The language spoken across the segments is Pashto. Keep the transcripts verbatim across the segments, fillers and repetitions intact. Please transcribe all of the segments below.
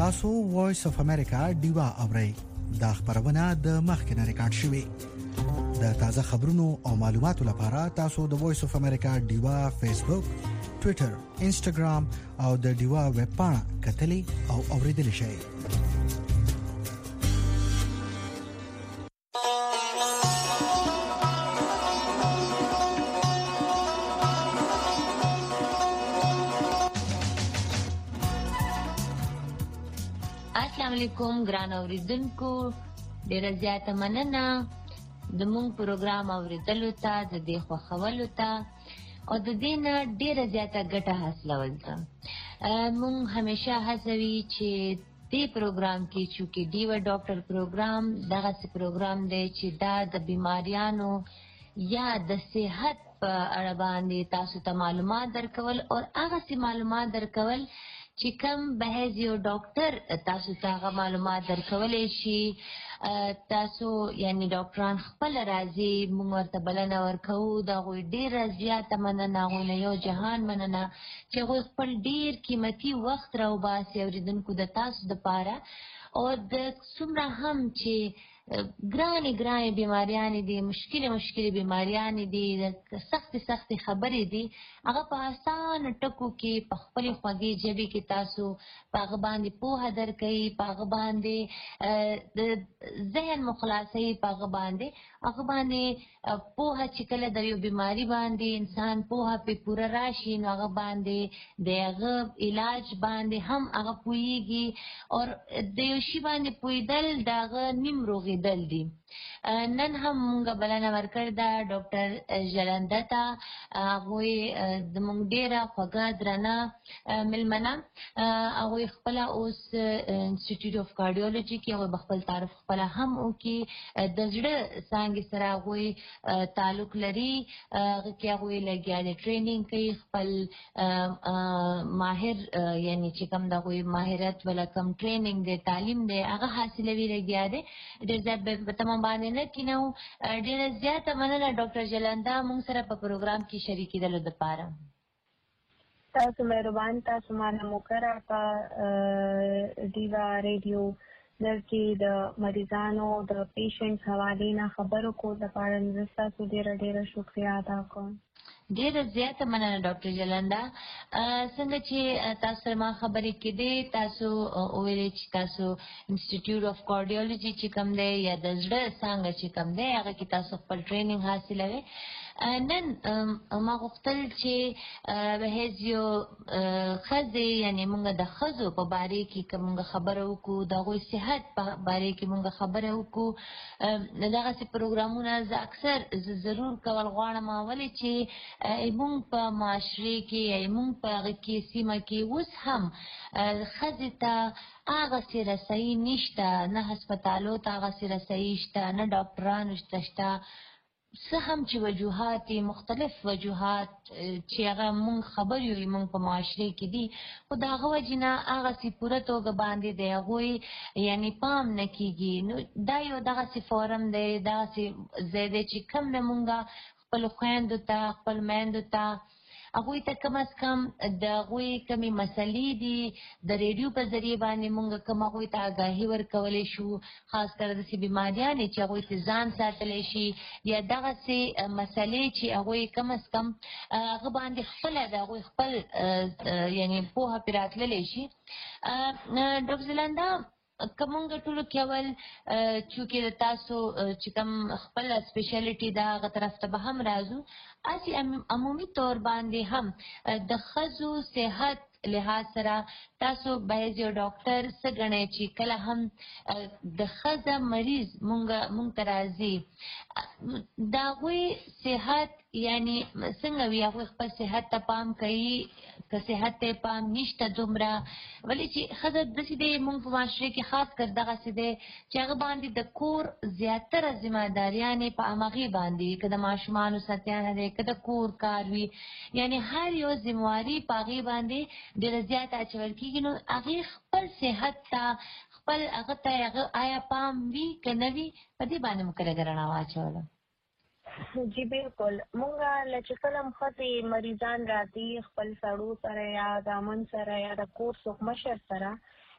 تاسو وایس اف امریکا ډیوا اورئ دا خبرونه د مخکنه ریکارډ شوې د تازه خبرونو او معلوماتو لپاره تاسو د وایس اف امریکا ډیوا فیسبوک ټوئیټر انسټاګرام او د ډیوا ویب پاڼه کتلې او اوریدل شئ. السلام علیکم ګران اوریدونکو، ډیره زیاته مننه د مونږ پروګرام اوریدلو ته، د دې خوښولو ته او د دې نه ډیره زیاته ګټه حاصلول ته. مونږ همیشه هڅوي چې دې پروګرام کې چې ډیوا ډاکټر پروګرام دغسې پروګرام دی چې دا د بیماریانو یا د صحت په اړه باندې تاسو ته معلومات درکول او هغسې معلومات درکول چې کوم بحث یو ډاکټر تاسو ته هغه معلومات درکولی شي. تاسو یعنی ډاکټران خپل راځي، موږ ورته بلنه ورکوو. د هغوی ډېره زیاته مننه، هغوی نه یو جهان مننه چې هغوی خپل ډېر قیمتي وخت راوباسي اورېدونکو د تاسو دپاره. او د څومره هم چې ګرانې ګرانې بیماریانې دي، مشکلې مشکلې بیماریانې دي، سختې سختې خبرې دي، هغه په اسانه ټکو کې په خپلې خوږې ژبې کې تاسو په هغه باندې پوهه درکوي، په هغه باندې د ذهن مو خلاصوي، په هغه باندې هغه باندې پوهه چې کله د یو بیماري باندې انسان پوهه پې پوره راشي نو هغه باندې د هغه علاج باندې هم هغه پوهېږي. او د یو شي باندې پوهېدل د هغه نیم روغېدل دي. نن هم مونږ بلنه ورکړې ده ډاکټر ژلنده ته. هغوی زموږ ډېره خوږه درنه مېلمنه، هغوی خپله اوس انسټیټیوټ اف کارډیولوژي کې هغوی به خپل تعارف خپله هم وکړي. د زړه څانګې سره هغوی تعلق لري، هغه کې هغوی لګیا دي، ټرینینګ کوي، خپل ماهر یعنې چې کوم د هغوی ماهرت ولا کوم ټرینینګ دی، تعلیم دی، هغه حاصلوي لګیا دی. ډېر زیات به تمام باندې نه کینو. ډېره زیاته مننه ډاکټر ژلنده مونږ سره په پروګرام کې شریکېدلو دپاره. تاسو مهربان، تاسو مانا موکره په ډیوا ریډیو دلته د مریضانو د پیشنټ حوالې نه خبرو کولو لپاره زه ستاسو ډېره ډېره شکریه ادا کوم. ډېره زیاته مننه ډاکټر ژلنده. څنګه چې تاسو سره ما خبرې کېدې، تاسو وویلې چې تاسو انسټیټیوټ اف کارډیولوژي چې کوم دی یا د زړه څانګه چې کوم دی هغه کې تاسو خپل ټرینینګ حاصلوئ. نن ما غوښتل چې بحیث یو ښځې یعنې مونږ د ښځو په باره کې که مونږ خبره وکړو، د هغوی صحت په باره کې مونږ خبره وکړو. دغسې پروګرامونه زه اکثر زه ضرور کول غواړم، ولې چې مونږ په معاشرې کې مونږ په هغه کې سیمه کې اوس هم ښځې ته هغسې رسایي نشته، نه هسپتالو ته هغسې رسایي شته، نه ډاکټرانو شته. څه هم چې وجوهات مختلف وجوهات چې هغه مونږ خبر یو مونږ په معاشرې کې دي، خو د هغه وجې نه هغسې پوره توګه باندې د هغوی یعنې پام نه کېږي. نو دا یو دغسې فورم دی، دغسې ځای دی چې کوم نه مونږ خپلو خویندو ته، خپل میندو ته، هغوی ته کم از کم د هغوی کمې مسلې دي د ریډیو په ذریعې باندې مونږ کم هغوی ته آګاهي ورکولی شو، خاص کر داسې بیماریانې چې هغوی ته ځان ساتلی شي یا دغسې مسلې چې هغوی کم از کم هغه باندې خپله د هغوی خپل یعنې پوهه پرې راتللی شي. ډاکټر ژلنده که مونږ ټولو کې اول چونکې د تاسو چې کوم خپله سپیشلیټي ده هغه طرف ته به هم راځو، هسې عمومي طور باندې هم د ښځو صحت لحاظ سره تاسو باید یو ډاکټر څه ګڼئ چې کله هم د ښځه مریض مونږ ته راځي د هغوی صحت یعنې څنګه وي، هغوی خپل صحت ته پام کوي که صحت ته پام نشته دومره، ولې چې ښځه داسې دی مونږ په معاشرې کې خاص کر دغسې دی چې هغه باندې د کور زیاتره ذمهداریانې په همغې باندې که د ماشومانو ساتنه دی که د کور کار وي، یعنې هر یو ذمهواري په هغې باندې ډېره زیاته اچول کېږي. نو هغې خپل صحت ته خپل هغه ته هغه آیا پام وي که نه وي، په دې باندې مو که لږه رڼا واچوله. جی بالکل، مونږه له چې کله ښځې مریضان راځي خپل سړو سره یا زامن سره یا د کور څوک مشر سره،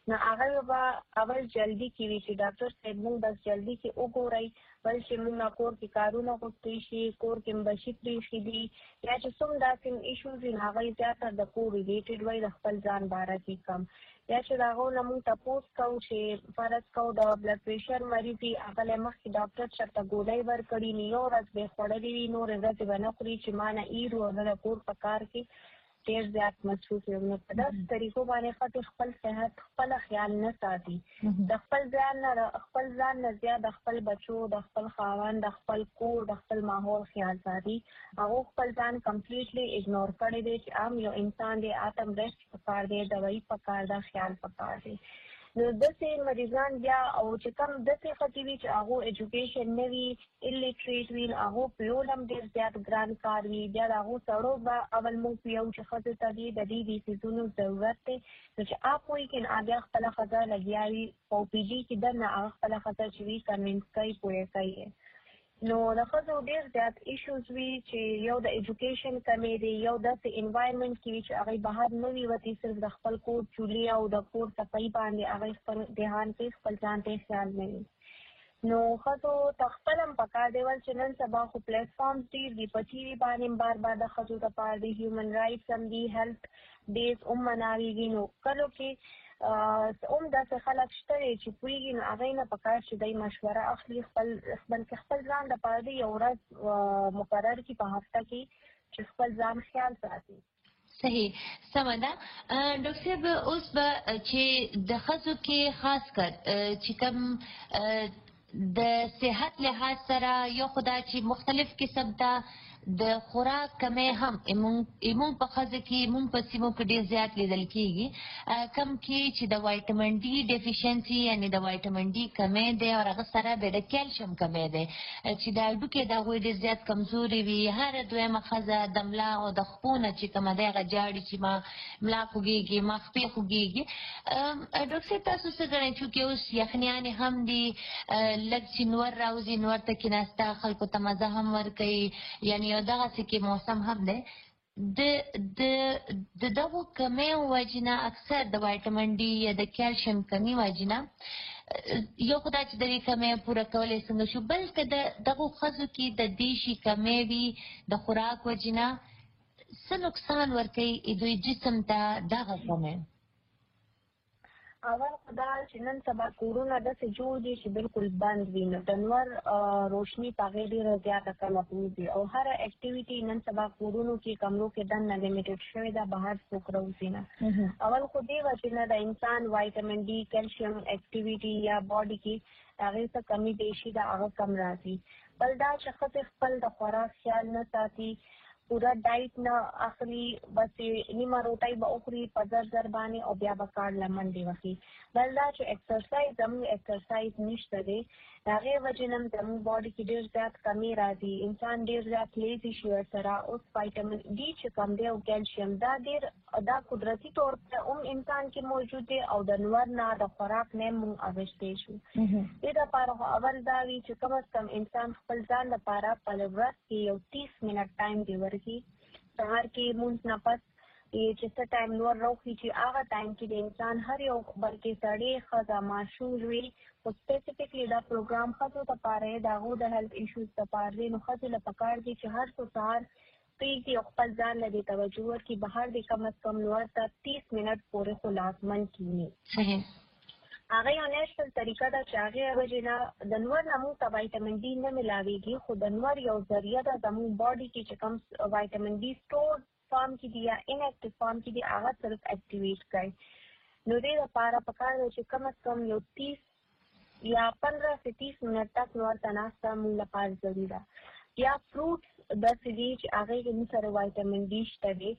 نو هغه به اول جلدی کې وي چې ډاکټر صاحب موږ بس جلدی کې وګورئ، بل چې موږ کور کې کارونه غوښتي شي، کور کې مبشي پرېښي دي، یا چې څوم داسې ایشوز وي هغه زیاته د کور ریلیټډ وي د خپل ځان باره کې کم، یا چې د هغو نه موږ تپوس کوو چې فرض کوو د بلډ پریشر مریض وي، هغه له مخکې ډاکټر چېرته ګولۍ ورکړي نو یو ورځ به یې خوړلې وي، نورې ورځې به نه خوري چې ما نه ایر و نه د کور په کار کې ډېر زیات مصروف یم. نو په داسې طریقو باندې ښځې خپل صحت خپله خیال نه ساتي، د خپل ځان نه خپل ځان نه زیات د خپل بچو، د خپل خاوند، د خپل کور، د خپل ماحول خیال ساتي. هغو خپل ځان کمپلیټلی اګنور کړی دی چې عام یو انسان دی، آتم ریسټ پکار دی، دوایي پکار ده، خیال پکار دی. نو داسې مریضان بیا او چې کوم داسې ښځې وي چې هغو ایجوکیشن نه وي، الټریټ وي، هغو په یول هم ډېر زیات ګران کار وي، بیا د هغو سړو به اول موږ ویو چې ښځو ته دې د دې دې څیزونو ضرورت دی، نو چې هغه پوهېږي نو بیا خپله ښځه لګیا وي په او پي ډي کې دننه هغه خپله ښځه چې وي کنوینس کوي، پوهه کوي. نو د ښځو ډېر زیات ایشوز وي چې یو د ایجوکیشن کمې دی، یو داسې انوایرمنټ کې وي چې هغوی بهر نه وي وتي، صرف د خپل کور چولې او د کور صفایي باندې هغوی خپل دهان کوي، خپل ځان ته خیال نه وي. نو ښځو ته خپل هم پکار دی ول چې نن سبا خو پلیټ فارمز ډېر دي، په ټي وي باندې هم بار بار د ښځو دپاره دي، هیومن رایټس هم دي، هیلث ډیز هم مناوېږي. نو کلو کې هم داسې خلک شته دی چې پوهېږي نو هغوی نه پکار چې دی مشوره اخلي، خپل بلکې خپل ځان دپاره دی یو ورځ مقرر کړي په هفته کې چې خپل ځان خیال ساتي. صحیح، سمه ده. ډاکټر صاحب اوس به چې د ښځو کې خاص کر چې کوم د صحت لحاظ سره یو خدا چې مختلف قسم ته د خوراک کمی هم ایمون په ښځو کې ایمون په سیمو کې ډېر زیات لیدل کېږي، کم کې چې د وایټامین ډي ډیفیشنسي یعنې د وایټامین ډي کمی دی او هغه سره بیا د کیلشیم کمی دی چې د هډوکي د هغوی ډېر زیات کمزوري وي. هره دویمه ښځه د ملا او د خپو نه چې کومه دی هغه جاړي چې ما ملا خوږېږي، ما خپې خوږېږي. ډاکټر صاحب تاسو څه ګڼئ چونکې اوس یخنیانې هم دي، لږ چې نور راوځي نور ته کېناسته خلکو ته مزه هم ورکوي، یعنې یو دغسې کې موسم هم دی. د دغو کمیو وجې نه اکثر د وایټامین ډي یا د کیلشیم کمي وجې نه یو خو دا چې د دې کمی پوره کولی څنګه شو، بلکې د دغو ښځو کې د دې شي کمی وي د خوراک وجې نه څه نقصان ورکوي دوی جسم ته دغه کمی؟ اول خو دا چې نن سبا کورونه داسې جوړ دي چې بالکل بند وي، نو د نور روشني په هغې ډېره زیاته کمه پرېږدي او هره اکټیویټي نن سبا کورونو کې کمرو کې دننه لیمیټډ شوې ده، بهر څوک راوځي نه. اول خو دې وجې نه د انسان وایټامین ډي، کیلشیم اکټیویټي یا باډي کې هغې څه کمي بیشي ده هغه کم راځي. بل دا چې ښځې خپل د خوراک خیال نه ساتي، پوره ډایټ نه اخلي، بس نیمه روټۍ به وخوري په زر زر باندې او بیا به کار له منډې وهي. بل دا چې اکسرسایز زموږ اکسرسایز نشته دی، د هغې وجې نه هم زموږ باډي کې ډېر زیات کمي راځي، انسان ډېر زیات لیزي شي ورسره. اوس وایټامین ډي چې کم دی او کیلشیم دا ډېر دا قدرتي طور په هم انسان کې موجود دی او د نور نه د خوراک نه موږ اغېستی شو. دې دپاره خو اول دا وي چې کم از کم انسان خپل ځان لپاره په ورځ کې یو تیس منټ ټایم دی ورکړي، سهار کې لمونځ نه پس چې څه ټایم نور راوخلي چې هغه ټایم کې د انسان هر یو بلکې سړی، ښځه، ماشوم وي، خو سپیسیفکلی دا پروګرام ښځو دپاره یې د هغو د هیلث ایشوز دپاره دی. نو ښځو له پکار دي چې هر څو سهار پرېږدي او خپل ځان له دې توجه ورکړي، بهر دې کم از کم نور ته تیس منټ پورې خو لازمن کښېني. هغه یو نیچرل طریقه ده چې هغې وجې نه د نور نه موږ ته وایټامین ډي نه ملاویږي، خو د نور یو ذریعه ده زموږ باډي کې چې کوم وایټامین ډي سټور فارم کې دي یا اناکټیو فارم کې دي هغه صرف اکټیویټ کوي. نو دې دپاره پکار ده چې کم از کم یو تیس یا پندرہ سے تیس منټ تک نور ته ناسته موږ لپاره ضروري ده. یا فروټس داسې دي چې هغې کې موږ سره وایټامین ډي شته دی،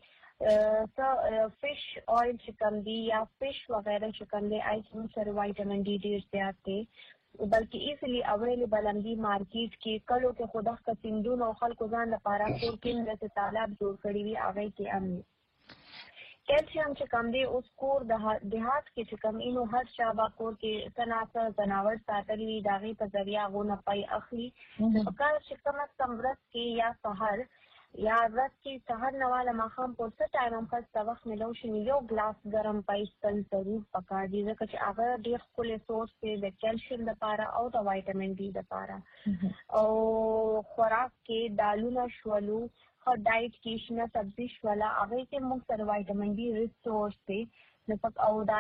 فش آئل چې کوم دي یا فش وغیره چې کوم دی هغې کې موږ سره وایټامین ډي ډېر زیات دی، بلکې ایزیلی اویلیبل هم دي مارکیټ کې. کلو کې خو دغه سیندونو او خلکو ځان لپاره کور کې هم داسې تالاب جوړ کړي وي هغې کې هم وي. کیلشیم چې کوم دی اوس کور د دیهات کې چې کوم اینو هر چا به کور کې څه ناڅه ځناور ساتلي وي، د هغې په ذریعه هغو نه پی اخلي. پکار چې کم از کم ورځ کې یا سهار یا ورځ کې سهار نه والا ماښام پورې څه ټایم هم خاصه وخت ملو شي نو یو ګلاس ګرم پای څښل ضرور پکار دي ځکه چې هغه ډېر ښکلی سورس دی د کیلشیم دپاره او د وایټامین ډي دپاره. او خوراک کې دالونه شولو، ښه ډایټ کې شنه سبزي شوله، هغې کې موږ سره وایټامین ډي ریچ سورس دی. نو او دا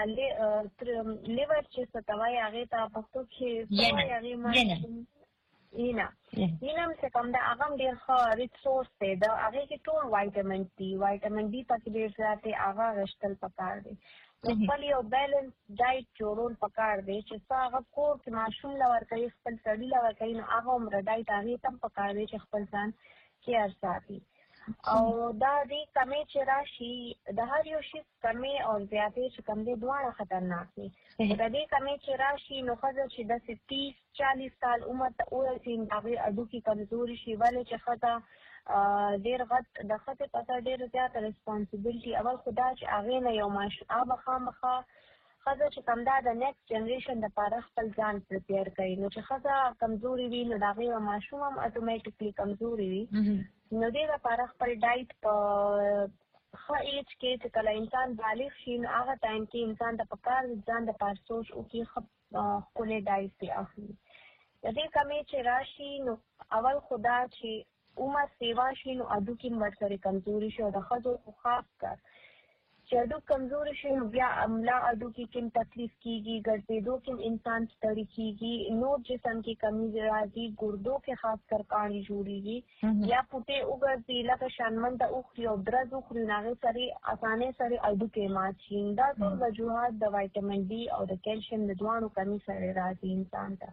لیور چې څه ته وایي هغې ته پښتو کې څه وایي هغې ما اینا اینا هم چې کوم دی هغه هم ډېر ښه ریچ سورس دی. د هغې کې ټول وایټامین ډي وایټامین ډي پکې ډېر زیات دی، هغه اخیستل پکار دی. نو خپل یو بیلنس ډایټ جوړول پکار دی چې څه هغه کور کې ماشوم له ورکوي، خپل سړي له ورکوي، نو هغه عمره ډایټ هغې ته هم پکار دی چې خپل ځان کیر ساتي. او دا دې کمې چې راشي د هر یو شي کمې او زیاتې چې کم دی دواړه خطرناک دي. د دې کمې چې راشي نو ښځه چې داسې تیس چالیس سال عمر ته ورسي نو د هغې هډوکي کمزوري شي، ولې چې ښځه ډېر غټ د ښځې په سر ډېره زیاته ریسپانسیبلټي اول خو دا چې هغې نه یو ماشوم هغه خامخا ښځه چې کوم دا د نیکسټ جنریشن دپاره خپل ځان پریپیر کوي. نو چې ښځه کمزوري وي نو د هغې یو ماشوم هم اتومیټیکلي کمزوري وي. نو دې لپاره خپل ډایټ په ښه ایج کې چې کله انسان بالغ شي نو هغه ټایم کې انسان ته پکار وي ځان دپاره سوچ وکړي، ښه ښکلی ډایټ پرې اخلي. د دې کمې چې راشي نو اول خو دا چې عمر سیوا شي نو هډوکي هم ورسره کمزوري شي. او د ښځو خو خاص کر چې هډوک کمزوري شي نو بیا ملا هډوکي کې هم تکلیف کېږي، ګرځېدو کې هم انسان ستړي کېږي، نور جسم کې کمی راځي، ګردو کې خاص کر کاڼي جوړېږي، یا پوټې وګرځي لکه شانمنده وخوري او درز وخوري نو هغې سره اسانۍ سره هډوکي مات شي. دا ټول وجوهات د وایټامین ډي او د کیلشیم د دواړو کمي سره راځي انسان ته.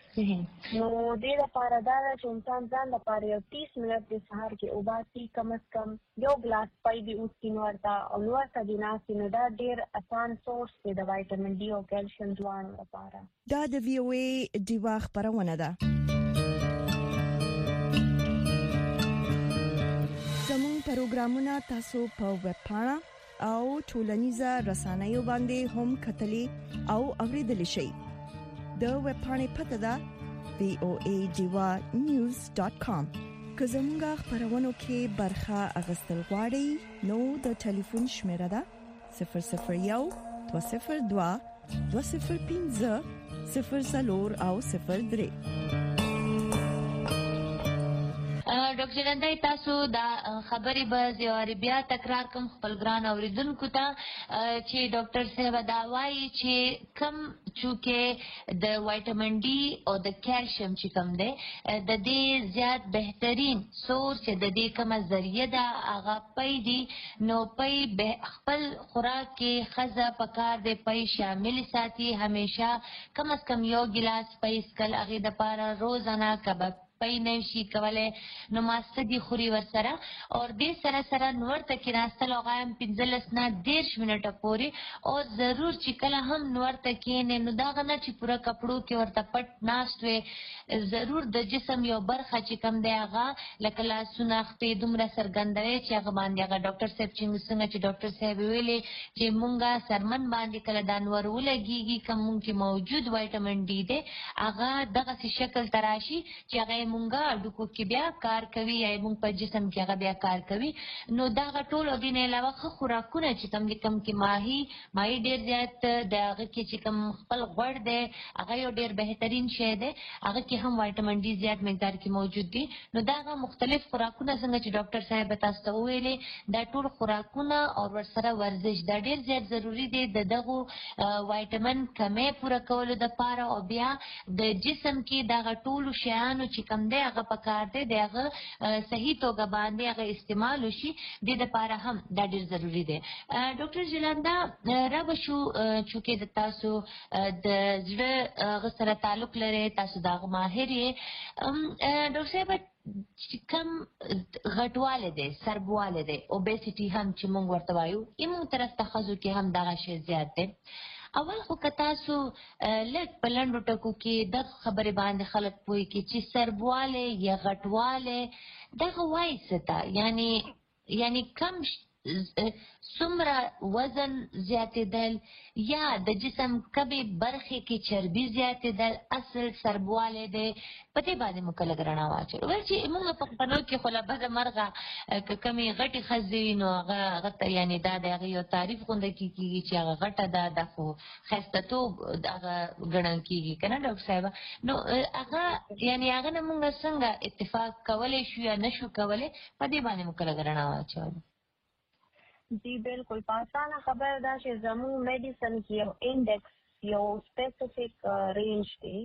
نو دې لپاره دا ده چې انسان ځان لپاره یو تیس منټ د سهار کې وباسي، کم از کم یو ګلاس پای دې وڅښي نو ورته او نو ورته دې ناستي نو دا ډېر اسان سورس دی د وایټامین ډي او کیلشیم دواړو لپاره. دا د وی او اے ډیوا خپرونه ده. زموږ پروګرامونه تاسو په ویب پاڼه او ټولنیزه رسنیو باندې هم کتلی او اوریدلی شئ. د ویب پاڼې پته ده وی او اے ډیوا نیوز ډاټ کام. که زموږ خپرونو کې برخه اخیستل غواړئ نو د ټلیفون شمیره ده صفر صفر یو دوه صفر دوه دوه صفر پنځه صفر څلور او صفر درې. ډاکټر جلنده تاسو دا خبرې به یو بیا تکرار کوم خپل ګران اوریدونکو ته چې ډاکټر صاحب دا وایي چې کم چونکې د وایټامین ډي او د کیلشیم چې کم دی د دې زیات بهترین سورس چې د دې کومه ذریعه ده هغه پی دي. نو پی خپل خوراک کې ښځه پکار دی پی شامل ساتي، همیشه کم از کم یو ګلاس پی څښل هغې دپاره روزانه کباب پی نشي کولی نو ماستګي خوري ورسره. او دې سره سره نور ته کېناستل هغه هم پنځلس نه دېرش منټه پورې او ضرور چې کله هم نور ته کښېنې نو دغه نه چې پوره کپړو کې ورته پټ ناست وې، ضرور د جسم یو برخه چې کم دی هغه لکه لاسونه خپې دومره څرګندوي چې هغه باندې هغه ډاکټر صاحب چې څنګه چې ډاکټر صاحب ویلې چې مونږه سرمن باندې کله دا نور ولګېږي کوم مونږ کې موجود وایټامین ډي دی هغه دغسې شکل ته راشي چې هغه مونږه هډوکو کې بیا کار کوي یا مونږ په جسم کې هغه بیا کار کوي. نو دغه ټول او دې نه علاوه ښه خوراکونه چې کوم دي کوم کې ماهي ماهي ډېر زیات د هغه کې چې کوم خپل غوړ دی هغه یو ډېر بهترین شی دی، هغه کې هم وایټامین ډي زیات مقدار کې موجود دي. نو دغه مختلف خوراکونه څنګه چې ډاکټر صاحب تاسو ته وویلې دا ټول خوراکونه او ورسره ورزش دا ډېر زیات ضروري دی د دغو وایټامین کمۍ پوره کولو دپاره. او بیا د جسم کې دغه ټولو شیانو چې کوم دی هغه پکار دی د هغه صحیح توګه باندې هغه استعمال وشي، دې دپاره هم دا ډېر ضروري دی. ډاکټر جلنده را به شو چونکې د تاسو د زړه هغه سره تعلق لرئ، تاسو د هغه ماهر یې. ډاکټر صاحب چې کوم غټوالی دی سربوالی دی اوبیسټي هم چې مونږ ورته وایو زموږ طرف ته ښځو کې هم دغه شی زیات دی. اول خو که تاسو لږ په لنډو ټکو کې دغه خبرې باندې خلک پوهېږي چې سربوالی یا غټوالی دغه وایي څه ته، یعنې یعنې کم څومره وزن زیاتېدل یا د جسم کمې برخې کې چربي زیاتېدل اصل سربوالی دی، په دې باندې موږ لږ رڼا واچوو. ویل چې موږ پښتنو کې خو له بده مرغه که کمې غټې ښځې وي نو هغه هغه ته یعنې دا د هغې یو تعریف غونډه کېږي چې هغه غټه ده، دا خو ښایستهتوب هغه ګڼل کېږي که نه ډاکټر صاحبه؟ نو هغه یعنې هغه نه موږ څنګه اتفاق کولی شو یا نه شو کولی، په دې باندې موږ لږ رڼا واچولو. جی بالکل په اسانه خبره ده چې زموږ میډیسن کې یو انډیکس یو سپیسیفیک رینج دی،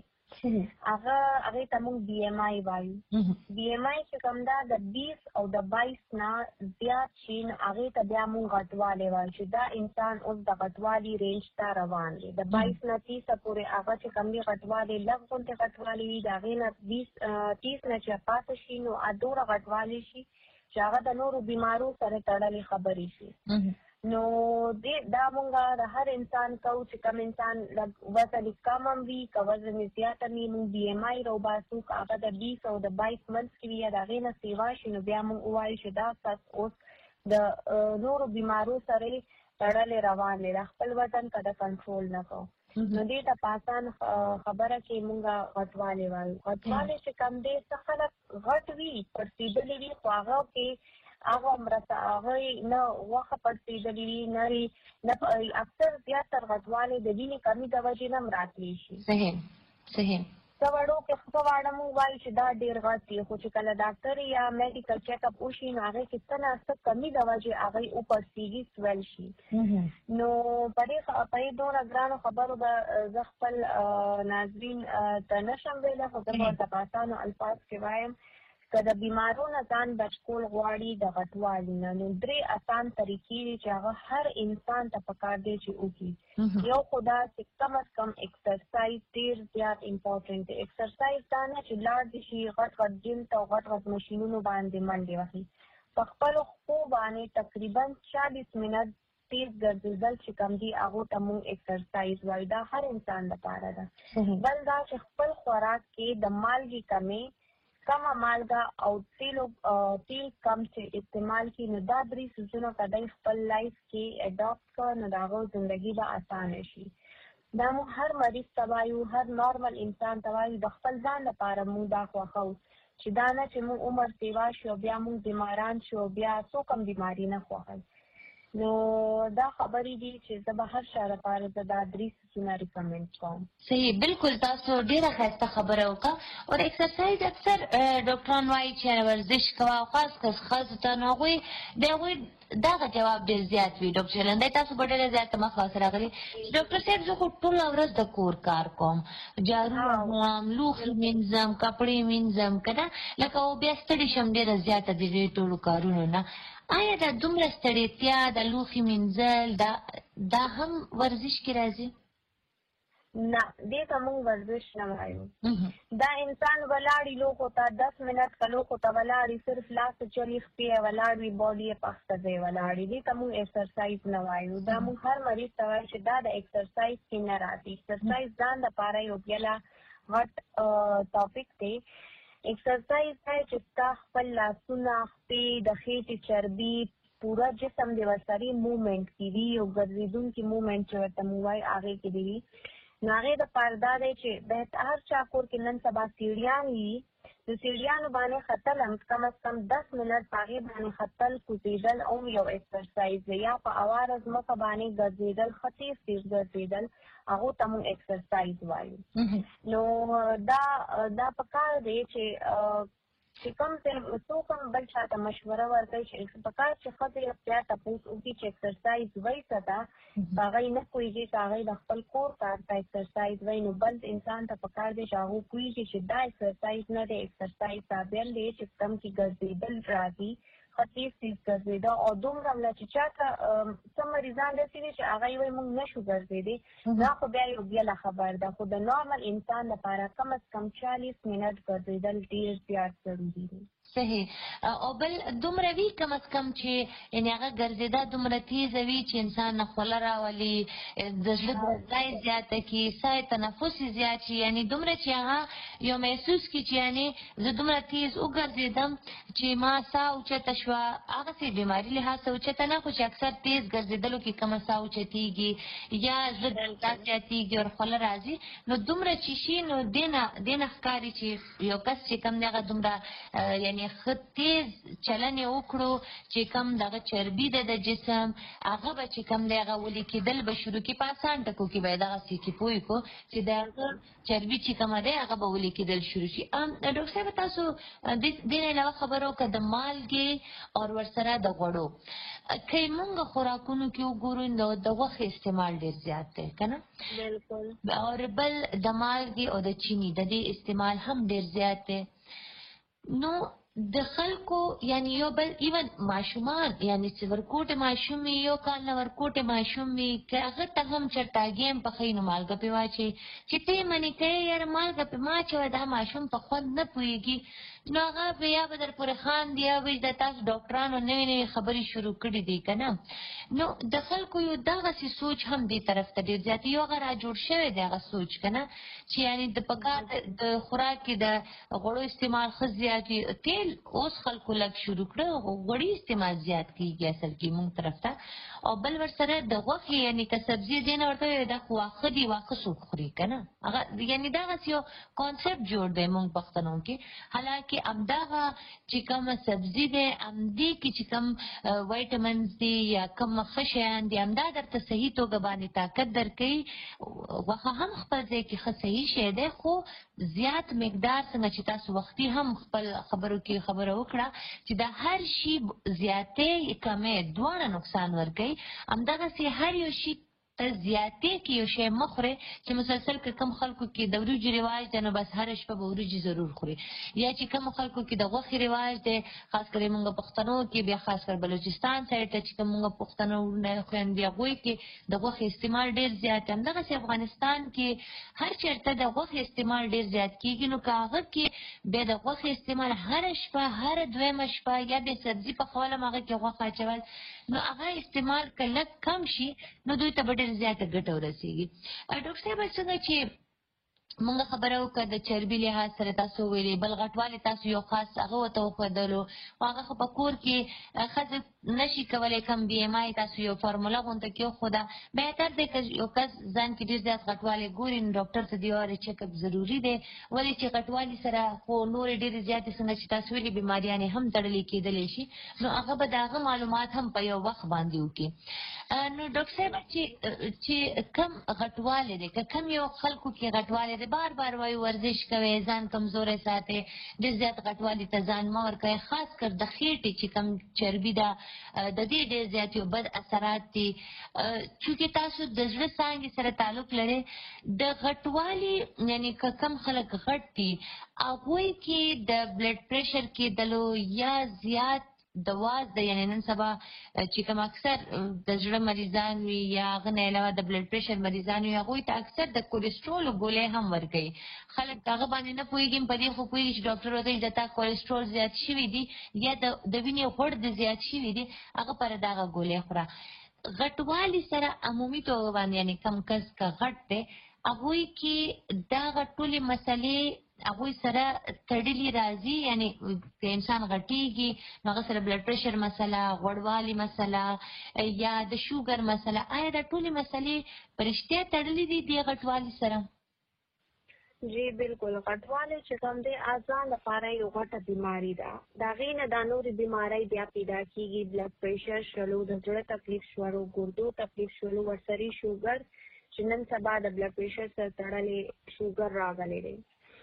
هغه هغې ته موږ بي ایم آی وایو. بي ایم آی چې کوم ده د بیس او د بایس نه زیات شي نو هغې ته بیا موږ غټوالی وایو چې دا انسان اوس د غټوالي رینج ته روان دی. د بایس نه تیسه پورې هغه چې کوم دی غټوالی لږ غوندې غټوالی وي، د هغې نه بیس تیس نه چې پاسه شي نو دومره غټوالی شي چې هغه د نورو بیمارو سره تړلې خبرې شي. نو دې دا مونږ د هر انسان کوو چې کوم انسان لږ وزن یې کم هم وي که وزن یې زیات هم وي، مونږ بي ایم آی راوباسو. که هغه د بیس او د بایس منځ کې وي یا د هغې نه سیوا شي نو بیا مونږ ووایو چې دا کس اوس د نورو بیمارو سره تړلې روان دی، د خپل وزن که د کنټرول نه کوو. نو دې ته په اسان خبره کې مونږ غټوالی وایو. غټوالی چې کوم دی څه خلک غټ وي پړسېدلي وي خو هغه کې هغه مرسته هغوی نه غوښه پړسېدلي وي نه اکثر زیاتر غټوالی د وینې کمي د وجې نه هم راتلی شي. صحیح صحیح څه وړو کې څه واړه مونږ وایو چې دا ډېر غټ دی، خو چې کله ډاکټر یا میډیکل چیک اپ وشي نو هغې کې څه نه څه کمي د وجې هغوی وپړسېږي، سویل شي. نو په دې په دې دومره ګرانو خبرو به زه خپل ناظرین ته نه شم ویلی، خو زه به ورته په اسانو الفاظ کې وایم که د بیمارو نه ځان بچ کول غواړي د غټوالي نه نو درې اسان طریقې دي چې هغه هر انسان ته پکار دی چې وکړي. یو خو دا چې کم از کم ایکسرسایز ډېر زیات امپورټنټ دی. ایکسرسایز دا نه چې لاړ دې شي غټ غټ جیم ته او غټ غټ مشینونو باندې منډې وهي، په خپلو خپو باندې تقریبا چالیس منټ تیز ګرځېدل چې کوم دي هغو ته موږ ایکسرسایز وایو. دا هر انسان لپاره ده. بل دا چې خپل خوراک کې د مالګې کمې کمه مالګه او تیلو تیل کم چې استعمال کړي نو دا درې څیزونه که دی خپل لایف کې اډاپټ کړه نو د هغو زندګي به اسانه شي. دا موږ هر مریض ته وایو، هر نارمل انسان ته وایو، د خپل ځان لپاره موږ دا خوښوو چې دا نه چې موږ عمر سیوا شو بیا موږ بیماران شو بیا څوک هم بیماري نه خوښوي. نو دا خبرې دي چې زه به هر چا لپاره زه دا درې څیزونه ریکمنډ کوم. صحیح بالکل تاسو ډېره ښایسته خبره وکړه. او ایکسرسایز اکثر ډاکټران وایي چې ورزش کوه او خاص کس ښځو ته نو هغوی د هغوی دغه جواب ډېر زیات وي. ډاکټر جلندی تاسو به ډېره زیاته مخواس راغلي ډاکټر صاحب زه خو ټوله ورځ د کور کار کوم، جارو وهم، لوښي مینځم، کپړې مینځم که نه لکه او بیا ستړي شم ډېره زیاته د دې ټولو کارونو نه. آیا دا دومره ستړیتیا د لوښي مینځل دا هم ورزش کې راځي؟ نه دې ته موږ ورزش نه وایو. دا انسان ولاړي لوښو ته دس منټ که لوښو ته ولاړي صرف لاس چلي خپې یې ولاړ وي باډي یې پخته ځای ولاړي، دې ته موږ ایکسرسایز نه وایو. دا موږ هر مریض ته وایو چې دا د ایکسرسایز کې نه راځي. ایکسرسایز ځان دپاره یو بېله غټ ټاپک دی. ایکسرسایز دی چې ستا خپل لاسونه خپې د خېټې چربي پوره جسم د ورسرې موومنټ کې وي، یو ګرځېدونکي موومنټ چې ورته موږ وایو هغې کې دې وي. نو هغې دپاره دا دی چې هر چا کور کې نن سبا سیړیان وي، د سیړیانو باندې ختل هم کم از کم دس منټ په هغې باندې ختل کوزېدل هم یو ایکسرسایز دی. یا په اواره ځمکه باندې ګرځېدل ښه تیز تیز ګرځېدل هغو ته موږ ایکسرسایز وایو. نو دا دا پکار دی چې چې کوم څوک هم بل چا ته مشوره ورکوي چې پکار چې ښځې بیا تپوس وکړي چې ایکسرسایز وایي څه ده، په هغه یې نه پوهېږي که هغه د خپل کور کار ته ایکسرسایز وایي نو بل انسان ته پکار دی چې هغه پوهېږي چې دا ایکسرسایز نه دی. ایکسرسایز دا بل دی چې کم کې ګرځېدل راځي، ښه تیز تیز ګرځېده او دومره مله چې چا ته څه مریضان داسې دي چې هغه یې وایي موږ نه شو ګرځېدی، دا خو بیا یو بېله خبر ده. خو د نارمل انسان لپاره کم از کم چالیس منټ ګرځېدل ډېر زیات ضروري دی. صحیح. او بل دومره وي کم از کم چې یعنې هغه ګرځېدا دومره تیزه وي چې انسان نه خوله راولي، د زړه ګرځای زیاته کړي، ساه تنفس یې زیات شي، یعنې دومره چې هغه یو محسوس کړي چې یعنې زه دومره تیز وګرځېدم چې ما ساه اوچته شوه. هغسې بیماري لحاظ اوچته نه، خو چې اکثر تیز ګرځېدلو کې کمه ساه اوچتېږي یا زړه ګرځا زیاتېږي او خوله راځي، نو دومره چې شي نو دې نه دې نه ښکاري چې یو کس چې کوم دی هغه دومره یعنې ښه تیز چلن یې وکړو چې کم دغه چربي ده د جسم هغه به چې کم دی هغه ولې کېدل به شروع کړي. په اسان ټکو کې به یې دغسې کې پوه کړو چې د هغه چربي چې کومه دی هغه به ولې کېدل شروع شي. ډاکټر صاحب تاسو دې نه علاوه خبره وکړه د مالګې او ورسره د غوړو. که مونږ خوراکونو کې وګورو نو د غوښې استعمال ډېر زیات دی که نه؟ بالکل. او بل د مالګې او د چیني د دې استعمال هم ډېر زیات دی. نو د خلکو یعنی یو بل ایون ماشومان یعنی چې ورکوټې ماشوم وي یو کال نه ورکوټې ماشوم وي که هغه ته هم چېرته هګۍ هم پخوي نو مالګه پرې واچوي چې ته یې منې کوې یاره مالګه پرې مه اچوه دا ماشوم په خوند نه پوهېږي. نو هغه به یا به در پورې خاندي یا به د تاسو ډاکټرانو نوې نوې خبرې شروع کړي دي که نه. نو د خلکو یو دغسې سوچ هم دې طرف ته ډېر زیات یو هغه را جوړ شوی دی هغه سوچ که نه چې یعنې د پکار د خوراک کې د غوړو استعمال ښه زیات وي. تیل اوس خلکو لږ شروع کړه غوړي استعمال زیات کېږي اصل کې مونږ طرف ته. او بل ورسره د غوښې یعنې که سبزي دې نه ورته وایي دا خو واښه دي واښه څوک خوري که نه هغه یعنې دغسې یو کانسپټ جوړ دی مونږ پښتنو کې. حالانکې همدغه چې کومه سبزي دی همدې کې چې کوم وایټامنز دي یا کوم ښه شیان دي همدا درته صحیح توګه باندې طاقت درکوي. غوښه هم خپل ځای کې ښه صحیح شی دی خو زیات مقدار څنګه چې تاسو وختي هم خپل خبرو کې خبره وکړه چې د هر شي زیاتې کمې دواړه نقصان ورکوي. همدغسې هر یو شي ته زیاتې کې یو شی مه خورئ چې مسلسل که کوم خلکو کې د وریجو رواج دی نو بس هره شپه به وریجې ضرور خوري یا چې کوم خلکو کې د غوښې رواج دی خاص کر موږ پښتنو کې بیا خاص کر بلوچستان سایډ ته چې کوم موږ پښتنو وروڼه خویندې هغوی کې د غوښې استعمال ډېر زیات دی. همدغسې افغانستان کې هر چېرته د غوښې استعمال ډېر زیات کېږي نو که هغه کې بیا د غوښې استعمال هره شپه هره دویمه شپه یا بیا سبزي پخول هم هغه کې غوښه اچول نو هغه استعمال که لږ کم شي نو دوی ته به ډېر زیاته ګټه ورسېږي. ډاکټر صاحب څنګه چې مونږ خبره وکړه د چربي لحاظ سره تاسو ویلې بل غټوالی تاسو یو خاص هغه ورته وښودلو خو هغه خو په کور کې ښځې نشي کولی کم بي ایم آی تاسو یو فارموله غونته کېښوده. بهتر دی که یو کس ځان کې ډېر زیات غټوالی ګوري نو ډاکټر ته د یو وارې چیک اپ ضروري دی ولې چې غټوالي سره خو نورې ډېرې زیاتې څنګه چې تاسو ویلې بیماریانې هم تړلې کېدلی شي نو هغه به د هغه معلومات هم په یو وخت باندې وکړي. نو ډاکټر صاحب چې چې کم غټوالی دی که کم یو خلکو کې غټوالی دی بار بار وایو ورزش کوئ ځان کمزوری ساتئ ډېر زیات غټوالي ته ځان مه ورکوئ خاص کر د خېټې چې کم چربي ده د دې ډېر زیات یو بد اثرات دي. چونکې تاسو د زړه څانګې سره تعلق لرئ د غټوالي یعنې که کم خلک غټ دي هغوی کې د بلډ پریشر کېدلو یا زیات د واز د یعنې نن سبا چې کوم اکثر د زړه مریضان وي یا هغه نه علاوه د بلډ پریشر مریضان وي هغوی ته اکثر د کولیسټرول ګولۍ هم ورکوي. خلک هغه باندې نه پوهېږي په دې خو پوهېږي چې ډاکټر ورته وایي د تا کولیسټرول زیات شوي دي یا د وینې غوړ د زیات شوي دي هغه پر دغه ګولۍ خوره. غټوالي سره عمومي توګه باندې یعنې کم کس که غټ دی هغوی کې دغه ټولې مسلې هغوی سره تړلي راځي یعنې که انسان غټېږي نو هغه سره بلډ پریشر مسله غوړوالي مسله یا د شوګر مسله آیا دا ټولې مسلې په رښتیا تړلي دي دې غټوالي سره؟ جی بالکل غټوالی چې کوم دی ځان لپاره یو غټه بیماري ده د هغې نه دا نورې بیمارۍ بیا پیدا کېږي بلډ پریشر شولو د زړه تکلیف شولو ګردو تکلیف شولو ورسري شوګر چې نن سبا د بلډ پریشر سره تړلی شوګر راغلی دی.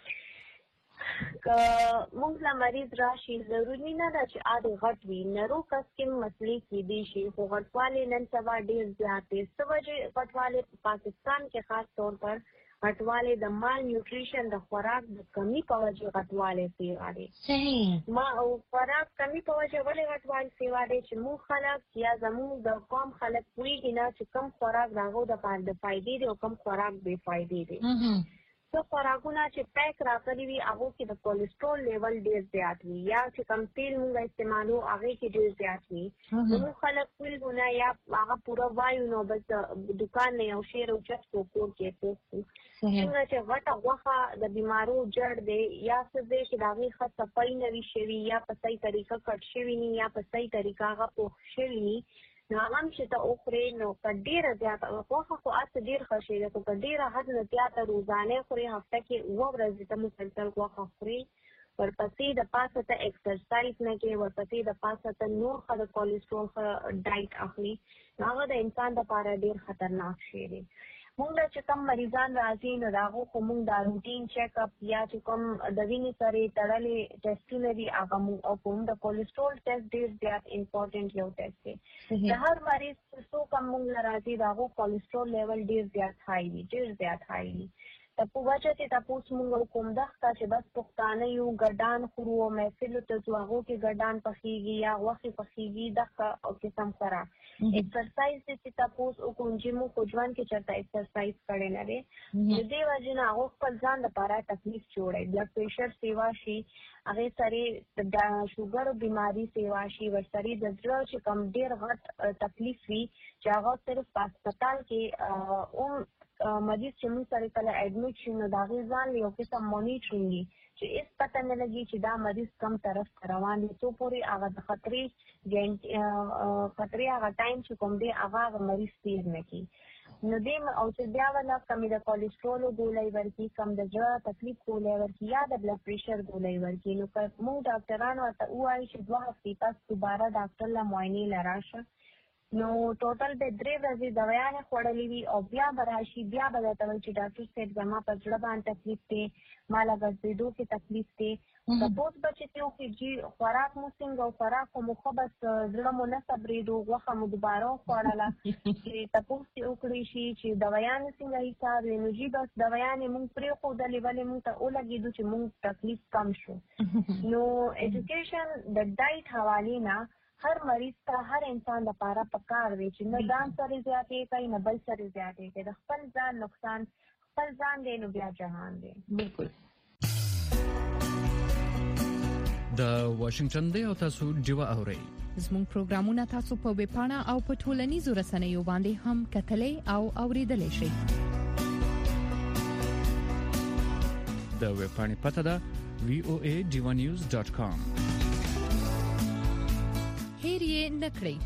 که موږ له مریض راشي ضروري نه ده چې عادي غټ وي نرو کس کې مسلې کېدی شي خو غټوالی نن سبا ډېر زیات دی. څه وجې غټوالی په پاکستان کې خاص طور پر غټوالی د مال نیوټریشن د خوراک د کمی په وجې غټوالی سیوا دی. ما او خوراک کمی په وجې ولې غټوالی سیوا دی چې موږ خلک یا زموږ د قوم خلک پوهېږي نه چې کم خوراک د هغو دپاره د فایدې دی او کم خوراک بې فایدې دی. څه خوراکونه چې پیک راغلي وي هغه کې د کولیسټرول لیول ډیر زیات وي یا چې کم تیل موږ استعمالو هغه کې ډیر زیات وي نو خلک ویلونه یا هغه پوره وایو نو بس دکان نه یو شی راوچت کو کور کې پوښتنه څنګه چې غټه غوښه د بیمارو جړ دی یا څه دی چې د هغې ښه صفایي نه وي شوي یا په صحیح طریقه کټ شوي ني یا په صحیح طریقه هغه پوښ شوي ني نو هغه هم چې ته وخورې نو که ډېره زیاته غوښه خو هسې ډېر ښه شی دی خو که ډېره حد نه زیاته روزانه خورې هفته کې اووه ورځې ته مسلسل غوښه خورې ورپسې د پاسه ته ایکسرسایز نه کوې ورپسې د پاسه ته نور ښه د کولیسټرول ښه ډایټ اخلي نو هغه د انسان دپاره ډېر خطرناک شی دی مونږ چې کوم مریضان راځي نو د هغو خو مونږ دا روټین چیک اپ یا چې کوم د وینې سره تړلې ټیسټونه دي هغه مونږ او کوم د کولیسټرول ټیسټ ډېر زیات امپورټنټ یو ټیسټ دی د هر مریض چې څوک هم مونږ راځي د هغو کولیسټرول لیول ډېر زیات های وي ډېر زیات های وي د په وجه چې تاسو مونږ کوم دغه چې بس پښتانه یو ګډان خورو او محفل ته ځو هغه کې ګډان پخېږي یا غوښې پخېږي دغه قسم سره ایکسرسایز چې تاسو کوم چې مو کو ځوان کې چرته ایکسرسایز کړي نه دي د دې وجه نه هغه خپل ځان لپاره تکلیف جوړي بلډ پریشر سیوا شي هغه سره د شوګر بیماری سیوا شي ورسره د زړه چې کم ډیر غټ تکلیف وي چې هغه صرف په هسپتال کې او مریض چې موږ سره کله اډمیټ شي نو د هغې ځان له یو قسم مونیټرینګ وي چې هېڅ پته نه لګي چې دا مریض کم طرف ته روان دی څو پورې هغه د خطرې خطرې هغه ټایم چې کوم دی هغه هغه مریض تېر نه کړي نو دې او چې بیا ولا کمې د کولیسټرولو ګولۍ ورکړي کم د زړه تکلیف ګولۍ ورکړي یا د بلډ پریشر ګولۍ ورکړي نو که موږ ډاکټران ورته ووایو چې دوه هفتې پس دوباره ډاکټر له معاینې له راشه نو ټوټل به درې ورځې دوايانې خوړلې وي او بیا به راشي بیا به درته وایي چې ډاکټر صاحب زما په زړه باندې تکلیف دی ما له ګرځېدو کې تکلیف دی سپوز به چې ته وخېږي خوراک مو څنګه او خوراک خو مو ښه بس زړه مو نه صبرېدو غوښه مو دوباره وخوړله چې تپوس یې وکړی شي چې دوايانې څنګه حساب دی نو جي بس دوايانې مونږ پرېښودلې ولې مونږ ته ولګېدو چې مونږ تکلیف کم شو نو ایجوکیشن د ډایټ حوالې نه هر مریض ته هر انسان لپاره پکار دی چې نه ځان سره زیاتې کوي نه بل سره زیاتې کوي د خپل ځان نقصان خپل ځان دی نو بیا جهان دی بالکل د واشنگټن دی او تاسو ډیوا اورئ زموږ پروګرامونه تاسو په ویب پاڼه او په ټولنیزو رسنیو باندې هم کتلای او اوریدلای شئ د ویب پاڼې پته ده وی او ای ډیوا نیوز ډاٹ کام هیر یې نکړئ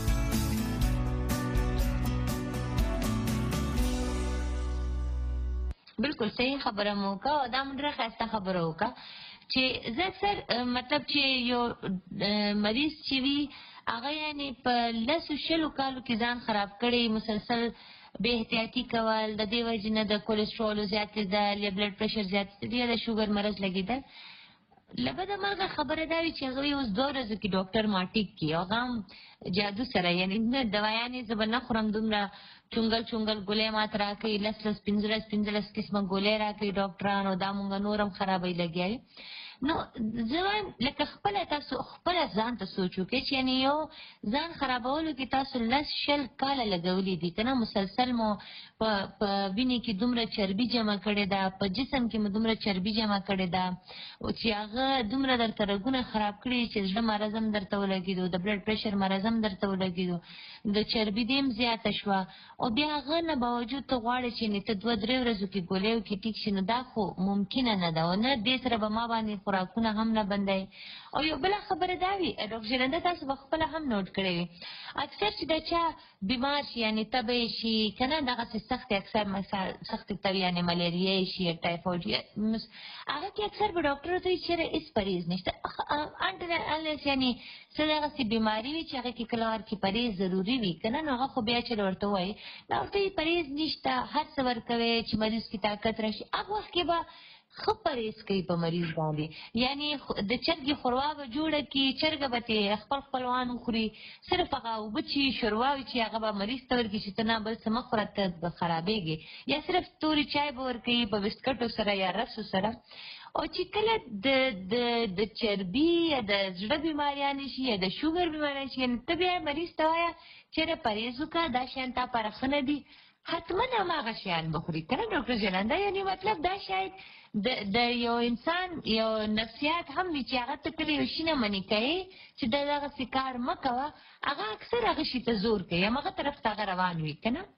بالکل صحیح خبره مو کا او دا مونږه خاصه خبره وکا چې زه اکثر مطلب چې یو مریض چې وي هغه یعنی په لسو شلو کالو کې ځان خراب کړي مسلسل به احتیاطي کول د دې وجې نه د کولیسټرول زیاتېدل یا بلډ پریشر زیاتېدل یا د شوګر مرض لګېدل لبه د مرګه خبره دا وي چې هغه اوس دوه ورځې کې ډاکټر ما ټیک کړي هغه هم جادو سره یعنی نه دوايانې زه به نه خورم دومره چونګل چونګل ګولۍ ماته راکوي لس لس پنځلس پنځلس قسمه ګولۍ راکوي ډاکټرانو دا مونږ نور هم خرابوي لګیا وي نو زه وایم لکه خپله تاسو خپله ځان ته سوچ وکړئ چې یعنې یو ځان خرابولو کې تاسو لس شل کاله لګولي دي که نه مسلسل مو په وینې کې دومره چربي جمع کړې ده په جسم کې مو دومره چربي جمع کړې ده چې هغه دومره درته رګونه خراب کړي چې زړه مرض هم درته ولګېدو د بلډ پریشر مرض هم درته ولګېدو د چربي دې هم زیاته شوه او بیا هغه نه باوجود ته غواړې چې نه ته دوه درې ورځو کې ګولۍ وکړې ټیک شي نو دا خو ممکنه نه ده او نه دې سره به ما باندې خوراکونه هم نه بندوي او یو بله خبره دا وي ډاکټر جلنده تاسو به خپله هم نوټ کړی وي اکثر چې د چا بیمار شي یعنې تبه شي که نه دغسې سختې اکثر سختې تبې یعنې ملیریا شي یا ټایفاید هغه کې اکثر به ډاکټر ورته وایي چېرې هېڅ پرهیز نشته انټرنس یعنې څه دغسې بیماري وي چې هغې کې کله ور کې پرهیز ضروري وي که نه نو هغه خو بیا چې ورته وایي دا ورته وایي پرهیز نشته هر څه ورکوئ چې مریض کې طاقت راشي هغه وخت کې به ښه پرهیز کوي په مریض باندې یعنې د چرګې ښوروا به جوړه کړي چرګه به ترې خپل خپلوان وخوري صرف هغه اوبه چې شوروا وي چې هغه به مریض ته ورکړي چې ته نه بل څه مه خوره ته به خرابېږي یا صرف تورې چای به ورکوي په بسکټو سره یا رسو سره او چې کله د د د چربي یا د زړه بیماریانې شي یا د شوګر بیماریانې شي یعنې ته بیا مریض ته وایه چېرې پرهیز وکړه دا شیان تا لپاره ښه نه دي حتما هماغه شیان بخوري کنه ډاکټر جلنده. یعنی مطلب دا شاید د د یو انسان یو نفسیات هم وي چې هغه ته کله یو شي نه منې کوي چې د دغسې کار مه کوه، هغه اکثر هغه شي ته زور کوي، همغه طرف ته هغه روان وي که نه.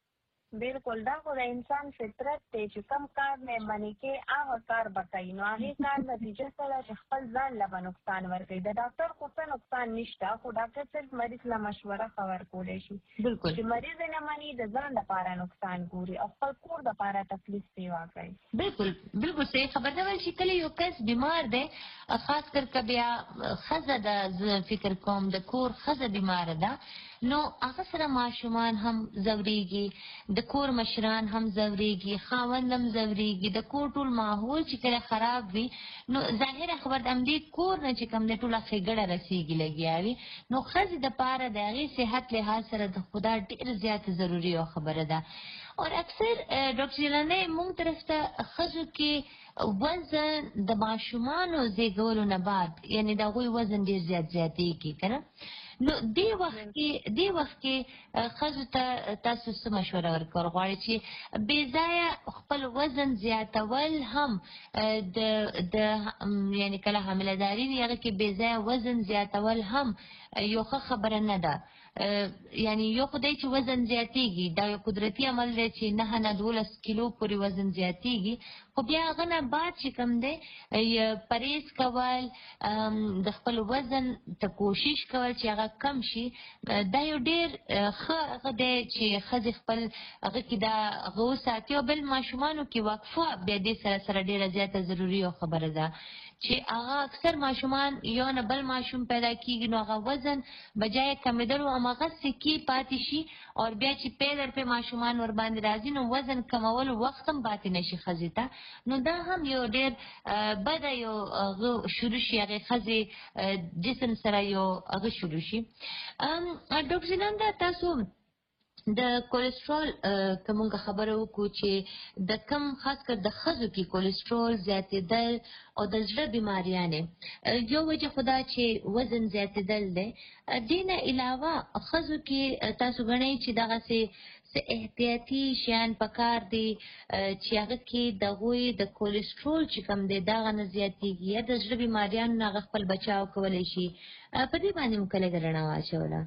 بالکل دا خو د انسان فطرت دی چې کم کار نه منې کې هغه کار به کوي، نو هغې کار نتیجه څه ده چې خپل ځان له به نقصان ورکوي. د ډاکټر خو څه نقصان نشته، خو ډاکټر صرف مریض له مشوره ښه ورکولی شي. بالکل چې مریض یې نه مني د ځان دپاره نقصان ګوري او خپل کور دپاره تکلیف سیوا کوي. بالکل بالکل صحیح خبر ده. ول چې کله یو کس بیمار دی، خاص کر که بیا ښځه ده، زه فکر کوم د کور ښځه بیماره ده، نو هغه سره ماشومان هم ځورېږي، د کور مشران هم ځورېږي، خاوند هم ځورېږي، د کور ټول ماحول چې کله خراب وي نو ظاهره خبر د همدې کور نه چې کوم دی ټوله ښېګړه رسېږي لګیا وي. نو ښځې دپاره د هغې صحت لحاظ سره د خدا ډېر زیات ضروري او خبره ده. اور اکثر ډاکټر جلانه مونږ طرف ته ښځو کې وزن د ماشومانو زیږولو نه بعد یعنی د هغوی وزن ډېر زیات زیاتېږي که نه. نو دې وخت کې دې وخت کې ښځو ته تاسو څه مشوره ورکول غواړئ چې بې ځایه خپل وزن زیاتول هم د د یعنی کله حامله وي هغه کې بې ځایه وزن زیاتول هم یو ښه خبره نه ده. یعنی یو خدای چې وزن زیاتېږي دا یو قدرتي عمل دی چې نهه نه دولس کیلو پورې وزن زیاتېږي، خو بیا هغه نه بعد چې کوم دی پرهیز کول، د خپل وزن ته کوشش کول چې هغه کم شي، دا یو ډېر ښه هغه دی چې ښځې خپل هغه کې دا هغه وساتي. او بل ماشومانو کې وقفه بیا دې سره سره ډېره زیاته ضروري او خبره ده چې هغه اکثر ماشومان یو نه بل ماشوم پیدا کېږي نو هغه وزن بجای کمېدلو هماغسې کې پاتې شي، او بیا چې پی در پې ماشومان ورباندې راځي نو وزن کمولو وخت هم پاتې نه شي ښځې ته. نو دا هم یو ډېر بده یو هغه شروع شي، هغې ښځې جسم سره یو هغه شروع شي. ډاکټر جلانده تاسو د کولیسټرول که مونږ خبره وکړو چې د کم خاص کر د ښځو کې کولیسټرول زیاتېدل او د زړه بیماریانې یو وجه خو دا چې وزن زیاتېدل دی. دې نه علاوه ښځو کې تاسو ګڼئ چې دغسې څه احتیاطي شیان پکار دي چې هغه کې د هغوی د کولیسټرول چې کوم دی د هغه نه زیاتېږي یا د زړه بیماریانو نه هغه خپل بچاو کولی شي. په دې باندې مو کله رڼا واچوله؟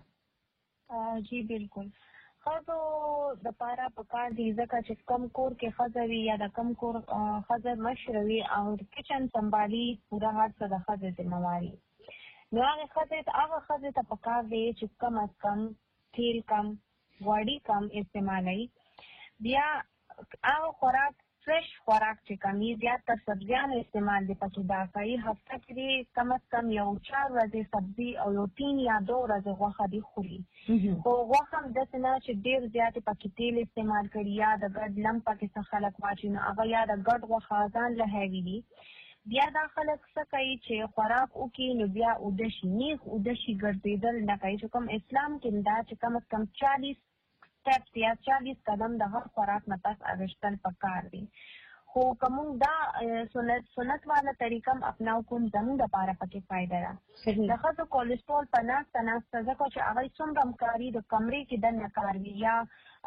جی بالکل. ښځو دپاره پکار دي ځکه چې کم کور کې ښځه وي یا د کم کور ښځه مشره وي او کچن سنبالي پوره هر څه د ښځې ذمهواري، نو هغې ښځې ته هغه ښځې ته پکار دی چې کم از کم تیل کم، غوړي کم استعمالوي. بیا هغه خوراک فرش خوراک چې کم وي زیات تر سبزیانو استعمال دې پکې دا کوي. هفته کې کم از کم یو چار ورځې سبزي او یو تین یا دو ورځې غوښه دې خوري. خو غوښه هم داسې نه چې ډېر زیاتې پکې تیل استعمال کړي یا د ګډ لم پکې څه خلک واچوي نو هغه یا د ګډ غوښه ځان له هیوي دي. بیا دا خلک څه کوي چې خوراک وکړي نو بیا اوده شي، نیغ اوده شي، ګرځېدل نه کوي. چې کوم اسلام کې دا چې کم از کم چالیس سټپس یا چالیس قدم د هر خوراک نه پس اغېستل پکار دي. خو که موږ دا سنت سنت والا طریقه هم اپناو کوم زموږ دپاره پکې فایده ده. د ښځو کولیسټرول په ناسته ناسته ځکه چې هغوی څومره هم کاري د کمرې کې دننه کار وي یا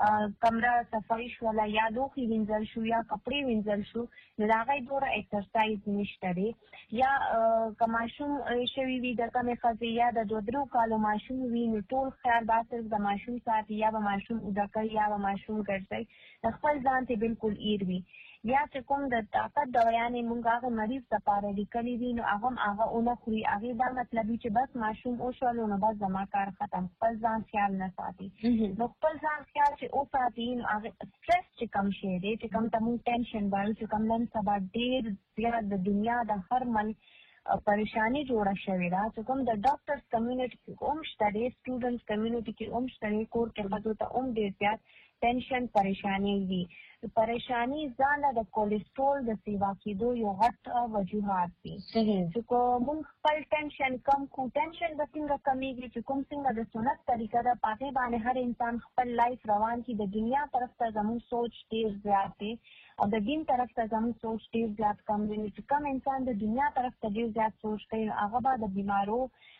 کمره صفایي شوله یا لوښي وینځل شو یا کپړې وینځل شو نو د هغوی دومره اکسرسایز نشته دی. یا که ماشوم شوي وي د کمې ښځې یا د دوه درو کالو ماشوم وي نو ټول خیال به صرف د ماشوم ساتي یا به ماشوم اوده کوي یا به ماشوم ګرځوي، د خپل ځان ته بالکل ایر وي. یا چې کوم د طاقت دوایانې مونږ هغه مریض دپاره لیکلي وي نو هغه هم هغه ونه خوري. هغې دا مطلب وي چې بس ماشوم وشولو نو بس زما کار ختم، خپل ځان خیال نه ساتي. نو خپل ځان خیال چې وساتي نو هغې سټرس چې کم شی دی چې کوم ته مونږ ټینشن وایو چې کوم نن سبا ډېر زیات د دنیا د هر ملک پریشانی جوړه شوې ده چې کوم د ډاکټرز کمیونټي کې هم شته دی، سټوډنټس کمیونټي کې هم شته دی، کور کې ښځو ته هم ډېر زیات ټینشن پریشانی وي. پریشانی ځان له د کولیسټرول د سیوا کېدو یو غټ وجوهات دي. چې کو موږ خپل ټینشن کم کړو، ټینشن به څنګه کمیږي چې کوم څنګه د سنت طریقه ده په هغې باندې هر انسان خپل لایف روان کړي. د دنیا طرف ته زموږ سوچ ډېر زیات دی او د دین طرف ته زموږ سوچ ډېر زیات کم دی. چې کم انسان د دنیا طرف ته ډېر زیات سوچ کوي هغه به د بیمارو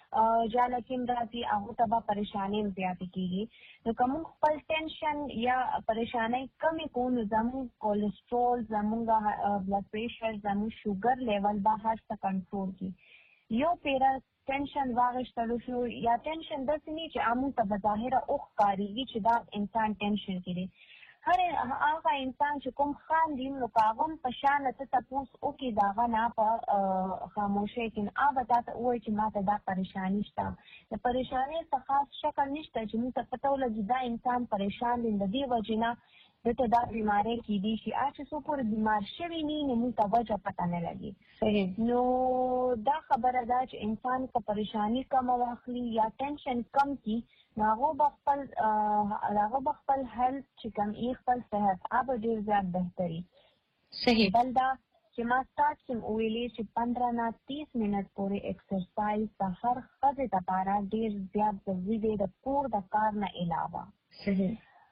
جاله کې راځي هغه ته به پریشانی زیاتې کیږي. نو کوم خپل ټینشن یا پریشانی کمی کو نو زموږ کولیسټرول، زموږ بلډ پریشر، زموږ شوګر لیول به هر څه کنټرول کی. یو پیرا ټینشن واغشتلو شو یا ټینشن داسې نه چې عامو ته بظاهره اوخ کاریږي چې دا انسان ټینشن کړي. هر هغه انسان چې کوم خاندي نو کاغم په شان ته تاسو او کې داغه نه په خاموشي کې آب ته وای چې ماته دا پریشانی شته. د پریشانی څخه خاص شکل نشته چې موږ ته پته ولګي دا انسان پریشان دی د دې وجنه دته دا بیماری کې دي چې اته سو پر بیمار شوی نه نه موږ ته وجه پته نه لګي. صحیح. نو دا خبره ده چې انسان کو پریشانی کم واخلي یا ټینشن کم کی هغه بخپل هغه بخپل هیلث چې کوم یې خپل صحت هغه ډیر زیات بهتري. صحیح. بل دا چې ما سٹارټ کوم ویلې چې پندرہ نه تیس منټ پورې ایکسرسایز د هر خځې لپاره ډیر زیات ضروري دی د کور د کار نه علاوه. صحیح.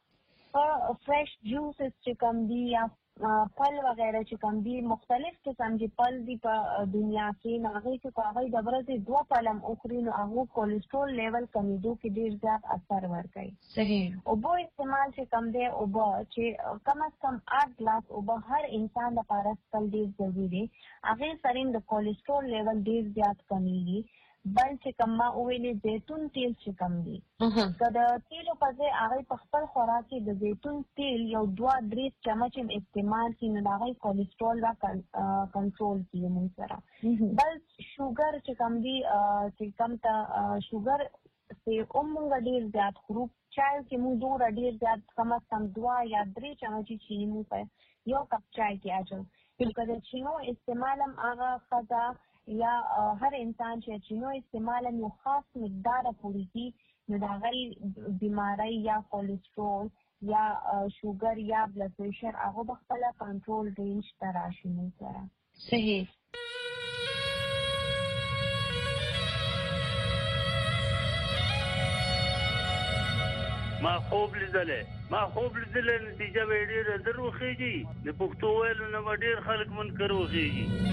فرش جوسز چې کوم دي یا پل وغیرہ چې کوم دي مختلف قسم دي پل دي په دنیا کې هغه چې هغه د ورځې دوه پلم اخري نو هغه کولیسټرول لیول کمیدو کې ډیر زیات اثر ورکوي. صحیح. او بو استعمال چې کم دی او بو چې کم از کم آٹھ گلاس او بو هر انسان لپاره سپل ډیر ضروري دی. هغه سره د کولیسټرول لیول ډیر زیات کمیږي. بل چې کم ما ویلې زیتون تیل چې کم دي که د تیلو په ځای هغه په خپل خوراک کې د زیتون تیل یو دوه درې چمچ استعمال کړي نو د هغې کولیسټرول را کنټرول کړي موږ سره. بل شوګر چې کم دي چې کم ته شوګر چې هم موږ ډېر زیات خورو چای کې موږ دومره ډېر زیات کم از کم دوه یا درې چمچې چیني موږ په یو کپ چای کې اچوو. که د چینو استعمال هم هغه ښځه یا هر انسان چې چینو استعمال یو خاص مقدار پوری کی نو د هغې بیماری یا کولیسټرول یا شوګر یا بلډ پریشر هغه به خپله کنټرول رینج ته راشي موږ سره. صحیح. ما خوب لیدلی ما خوب لیدلی نتیجه به یې ډېره زر وخېږي. د پښتو ویلو نه به ډېر خلک منکر وخېږي.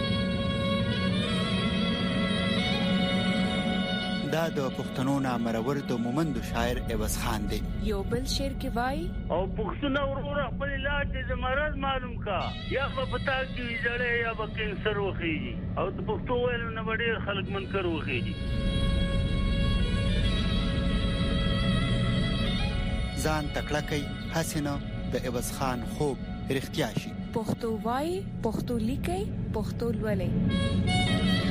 دا د پښتنو نامرور د مومندو شاعر عوض خان دی. یو بل شعر کې وای او پښتنو ورور خپل علاج د مرض معلوم کا یا په پتا کې جړې یا په کینسر وخیږي او د پښتو ویلو نه ډېر خلک منکر وخیږي. ځان تکړه کوي حسینه د عوض خان خوب رښتیا شي. پښتو وای پښتو لیکي پښتو لولي.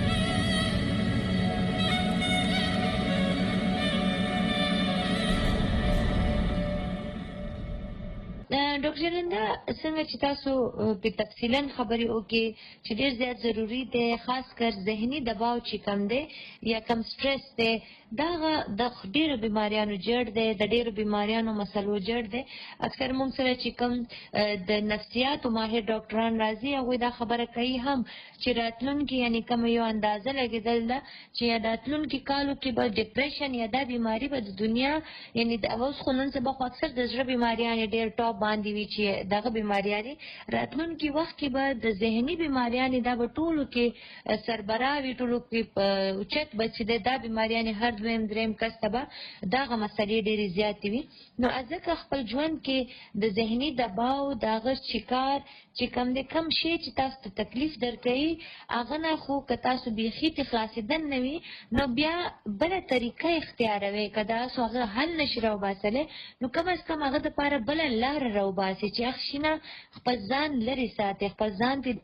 ډاکټر جلندا څنګه چې تاسو په تفصیلا خبرې وکړي چې ډېر زیات ضروری دی خاص کر ذهني دباو چې کم دی یا کم سټرس دی دا د ډېرو بیماریانو جړ دی د ډېرو بیماریانو مسلو جړ دی. اکثر موږ سره چې کم د نفسیاتو ماهر ډاکټران راځي هغوی دا خبره کوي هم چې راتلونکي یعنی کوم یو اندازه لګېدل ده چې راتلونکي کالو کې به ډپریشن یا دا بیماري به د دنیا یعنی د اوس خو نن سبا خو اکثر د زړه بیماریانې ډېر ټاپ باندې وي چې دغه بیماریانې راتلونکي وخت کې به د ذهني بیماریانې دا به ټولو کې سربراه وي ټولو کې اوچت به چې دا بیماریانې هر دویم دریم کس ته به دغه مسلې ډېرې زیاتې وي. نو ځکه خپل ژوند کې د ذهني دباو د هغه شکار چې کم دی کم شی چې تاسو ته تکلیف درکوي هغه نه خو که تاسو بیخي ترې خلاصېدل نه وي نو بیا بله طریقه اختیاروئ که تاسو هغه حل نشي راوباسلی نو کم از کم هغه دپاره بله لاره راوباسئ چې هغه شي نه خپل ځان لرې ساتئ خپل ځان پرې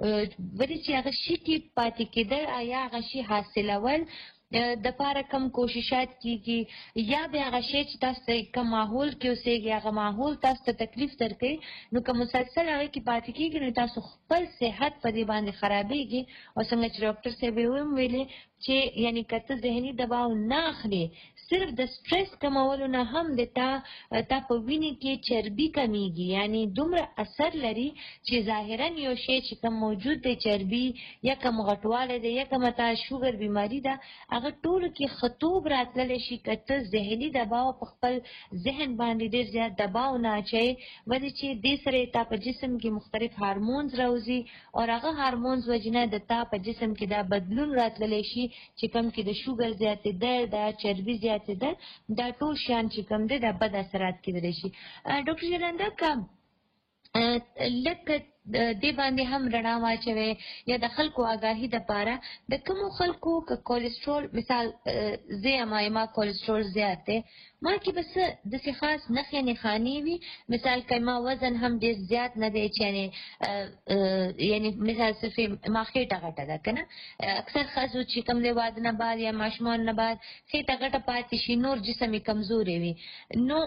ولې چې هغه شي کې پاتې کېدل یا هغه شي حاصلول د پاره کم کوششات کیږي یا بیا هغه شی چې تاسو ته کم ماحول کې اوسېږي هغه ماحول تاسو ته تکلیف درکوي نو که مسلسل هغې کې پاتې کېږي نو تاسو خپل صحت په دې باندې خرابېږي. او څنګه چې ډاکټر صاحب یې هم ویلې چې یعنی که ته ذهني دباو نه اخلي صرف د سټرس کمولو نه هم د تا تا په وینې کې چربي کمیږي یعنی دومره اثر لري چې ظاهرا یو شی چې کم موجود دی چربي یا کم غټوالی دی یا کم تا شوګر بیماري ده هغه ټولو کې خطوب راتللی شي که ته ذهني دباو په خپل ذهن باندې ډېر زیات دباو نه اچوي ولې چې دې سره تا په جسم کې مختلف هارمونز راوځي او هغه هارمونز وجې نه د تا په جسم کې دا بدلون راتللی شي چې کم کې د شوګر زیاتېدل د چربي زیاتېدل دا ټول شیان چې کم دی دا بد اثرات کېدلی شي. ډاکټر جلنده که لکه دې باندې هم رڼا واچوي یا د خلکو آګاهي دپاره د کومو خلکو که کولیسټرول مثال زه یم ما کولیسټرول زیات دی ما کې به څه داسې خاص نښې نښانې وي مثال که ما وزن هم ډېر زیات نه دی چې یعنې یعنې مثال صرف ما خېټه غټه ده که نه اکثر ښځو چې کوم دی واده نه بعد یا ماشومان نه بعد خېټه غټه پاتې شي نور جسم یې کمزوری وي نو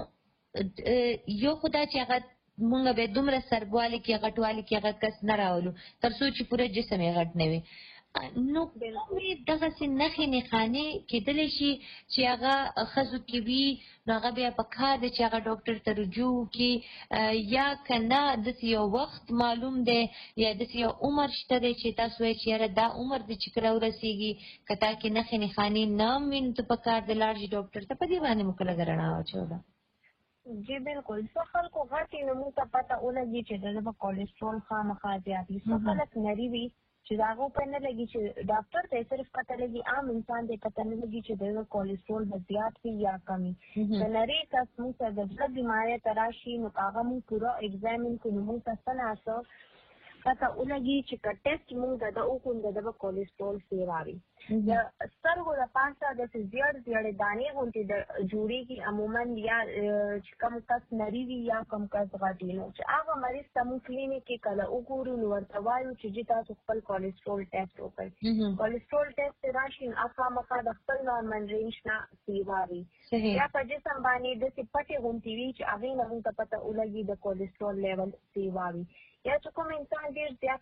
یو خو دا چې هغه مونږ به دومره سرګوالي کې غټوالي کې هغه کس نه راولو تر څو چې پوره جسم یې غټ نه وي نو کومې دغسې نښې نښانې کېدلی شي چې هغه ښځو کې وي نو هغه بیا په کار دی چې هغه ډاکټر ته رجوع وکړي یا که نه داسې یو وخت معلوم دی یا داسې یو عمر شته دی چې تاسو وایئ چې یاره دا عمر دی چې کله ورسېږي که تا کې نښې نښانې نه هم وي نو ته په کار دی لاړ شي ډاکټر ته په دې باندې مو کله رڼا واچوله. جی بالکل څه خلکو غټې نو موږ ته پته ولګي چې د به کولیسټرول خامخا زیات وي څه خلک نري وي چې د هغو په نه لګي چې ډاکټر ته یې صرف پته لګي عام انسان ته یې پته نه لګي چې د کولیسټرول به زیات وي یا کم وي د نري کس موږ ته د زړه بیمارۍ ته راشي نو که هغه موږ پوره اګزامین کړو نو موږ ته څه ناڅه پته ولګي چې که ټیسټ موږ د ده وکړو نو د ده به کولیسټرول سیوا وي د سترګو د پاسه داسې زیړ زیړې دانې غوندې د جوړېږي عموما یا چې کم کس نري وي یا کم کس غټ وي نو چې هغه مریض ته موږ کلینیک کې کله وګورو نو ورته وایو چې جي تاسو خپل کولیسټرول ټیسټ وکړئ کولیسټرول ټیسټ راشي نو خامخا د خپل نارمل رینج نه سیوا وي یا په جسم باندې داسې پټې غوندې وي چې هغې نه موږ ته پته ولګي د کولیسټرول لیول سیوا وي یا چې کوم انسان ډېر زیات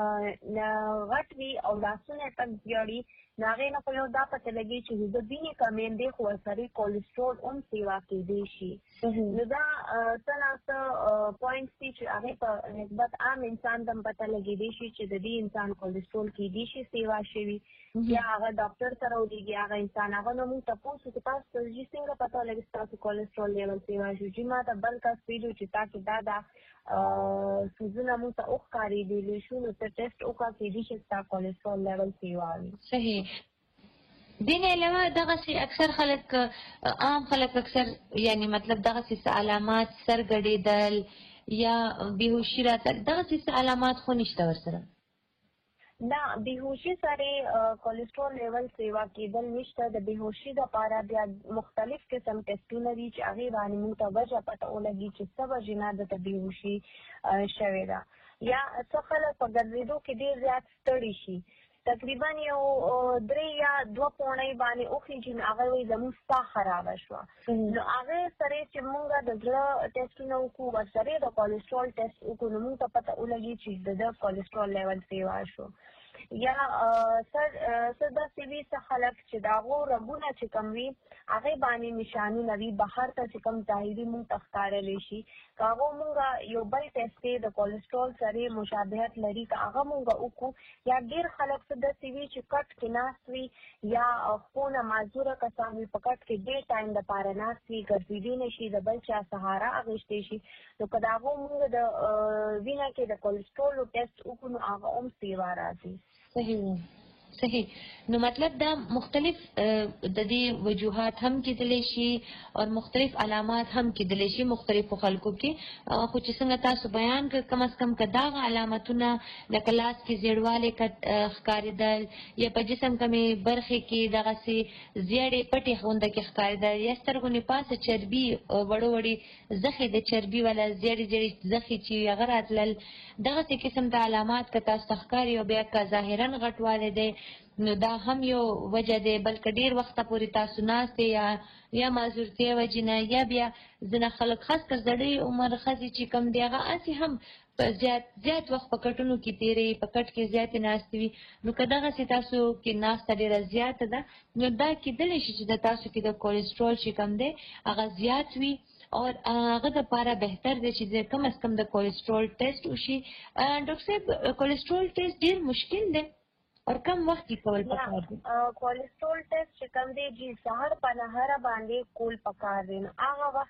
غټ وي او لاسونه یې تک زیړي نو هغې نه خو یو دا پته لګي چې د وینې کمین دی خو ورسره کولیسټرول هم سیوا کېدی شي نو دا څه ناڅه پوینټس دي چې هغې په نسبت عام انسان ته هم پته لګېدی شي چې د دې انسان کولیسټرول کېدی شي سیوا شوي یا هغه ډاکټر سره ولېږي هغه انسان هغه نه موږ تپوس وکړو چې تاسو ته جي څنګه پته ولګي ستاسو کولیسټرول لیول سیوا شو جي ما ته بل کس ویلي چې تا کې دا دا سوزونه موږ ته وښکارېدلی شو نو ته ټیسټ وکړه کېدی شي ستا کولیسټرول لیول سیوا وي. صحیح. دې نه علاوه دغسې اکثر خلک عام خلک اکثر یعنی مطلب دغسې څه علامات سر ګډېدل یا بېهوشي راتل دغسې څه علامات خو نشته ورسره؟ نه بېهوشي سره کولیسټرول لیول سیوا کېدل نشته د بېهوشي دپاره بیا مختلف قسم ټسټونه دي چې هغې باندې موږ ته وجه پته ولګي چې څه وجې نه دته بېهوشي شوې ده یا څه خلک په ګرځېدو کې ډېر زیات ستړي شي تقریبا یو درې یا دوه پوڼۍ باندې وخېږي نو هغه وایي زموږ ساه خرابه شوه نو هغې سره چې موږ د زړه ټسټونه وکړو ورسره د کولیسټرول ټسټ وکړو نو موږ ته پته ولګي چې د ده کولیسټرول لیول سیوا شو یا څه داسې وي څه خلک چې د هغو رګونه چې کوم وي هغې باندې نشانونه وي بهر ته چې کوم ظاهري موږ ته ښکارلی شي که هغه موږ یو بل ټسټ دی د کولیسټرول سره مشابهت لري که هغه موږ وکړو یا ډېر خلک څه داسې وي چې کټ کې ناست وي یا خونه معذوره کسان وي په کټ کې ډېر ټایم دپاره ناست وي ګرځېدی نه شي د بل چا سهاره اخیستی شي نو که د هغو موږ د وینه کې د کولیسټرول ټسټ وکړو نو هغه هم سیوا راځي. صحیح صحیح نو مطلب دا مختلف د دې وجوهات هم کېدلی شي او مختلف علامات هم کېدلی شي مختلفو خلکو کې خو چې څنګه تاسو بیان کړ کم از کم که دغه علامتونه لکه لاس کې زیړوالی ښکارېدل یا په جسم کمې برخې کې دغسې زیړې پټې غونده کې ښکارېدل یا سترګو نه پاسه چربي وړو وړې زخې د چربي والا زیړې زیړې زخې چې هغه راتلل دغسې قسم د علامات که تاسو ته ښکاري او بیا که ظاهرا غټوالی دی نو دا هم یو وجه دی بلکې ډېر وخته پورې تاسو ناست یا یا معذورتیا وجې نه یا بیا ځینې خلک خاص کر زړې عمر ښځې چې کوم دی هغه هسې هم زیات زیات وخت په کټونو کې تېروي په کټ کې زیاتې ناستې وي نو که دغسې تاسو کې ناسته ډېره زیاته ده نو دا کېدلی شي چې د تاسو کې د کولیسټرول چې کوم دی هغه زیات وي او هغه دپاره بهتر دی چې کم از کم د کولیسټرول ټیسټ وشي. ډاکټر صاحب کولیسټرول ټیسټ ډېر مشکل دی او کم وخت کې کول پکار دي؟ کولیسټرول ټیسټ چې کوم دی چې سهار په نهار باندې کول پکار دی. هغه وخت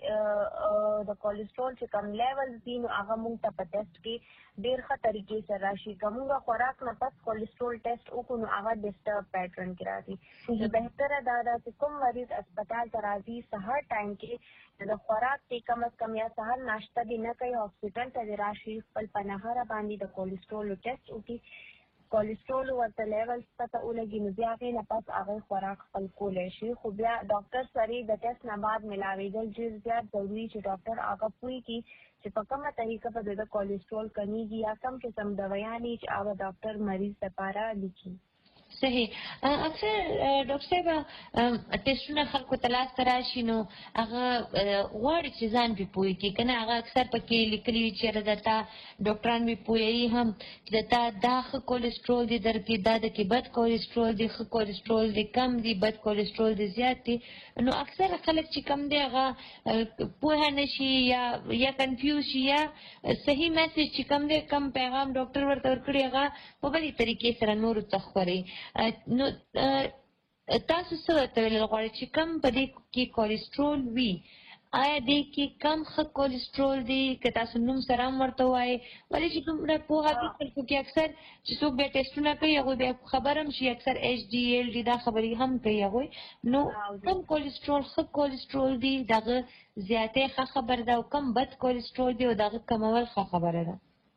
کې د کولیسټرول چې کوم لیول دي نو هغه مونږ ته په ټیسټ کې ډېر ښه طریقې سره راشي. که مونږ خوراک نه پس کولیسټرول ټیسټ وکړو نو هغه ډسټرب پیټرن کې راځي. نو بهتره دا ده چې کوم مریض هسپتال ته راځي سهار ټایم کې د خوراک کې کم از کم یا سهار ناشته دې نه کوي، هاسپټل ته دې راشي، خپل په نهاره باندې د کولیسټرول ټیسټ وکړي. کولیسټرول ورته لیول پته ولګي نو بیا هغې نه پس هغه خوراک خپل کولی شي. خو بیا ډاکټر سره د ټیسټ نه بعد ملاوېدل ډېر زیات ضروري چې ډاکټر هغه پوهېږي چې په کومه طریقه به د کولیسټرول کمیږي یا کم قسم دوایانې چې هغه ډاکټر مریض لپاره لیکي. صحیح. اکثر ډاکټر صاحب ټیسټونه خلکو ته لاسته راشي نو هغه غواړي چې ځان پرې پوه کړي که نه، هغه اکثر پکې لیکلي وي چې درته ډاکټران به پوهوي هم چې د تا دا ښه کولیسټرول دی درکې، دا د کې بد کولیسټرول دی، ښه کولیسټرول دی کم دی، بد کولیسټرول دی زیات دی. نو اکثر خلک چې کم دی هغه پوه نه شي یا یا کنفیوز شي یا صحیح میسج چې کم دی کم پیغام ډاکټر ورته ورکړي هغه په بلې طریقې سره نورو ته خپروي. نو تاسو څه ورته ویل غواړئ چې کم په دې کې کولیسټرول وي، آیا دې کې کم ښه کولیسټرول دی که تاسو نوم سره هم ورته وایئ؟ ولې چې دومره پوهه وي خلکو کې اکثر چې څوک بیا ټیسټونه کوي هغوی بیا خبر هم شي اکثر ایچ ډي ایل ډي دا خبرې هم کوي هغوی. نو کم کولیسټرول ښه کولیسټرول دی د هغه زیاتی ښه خبره ده او کم بد کولیسټرول دی او د هغه کمول ښه خبره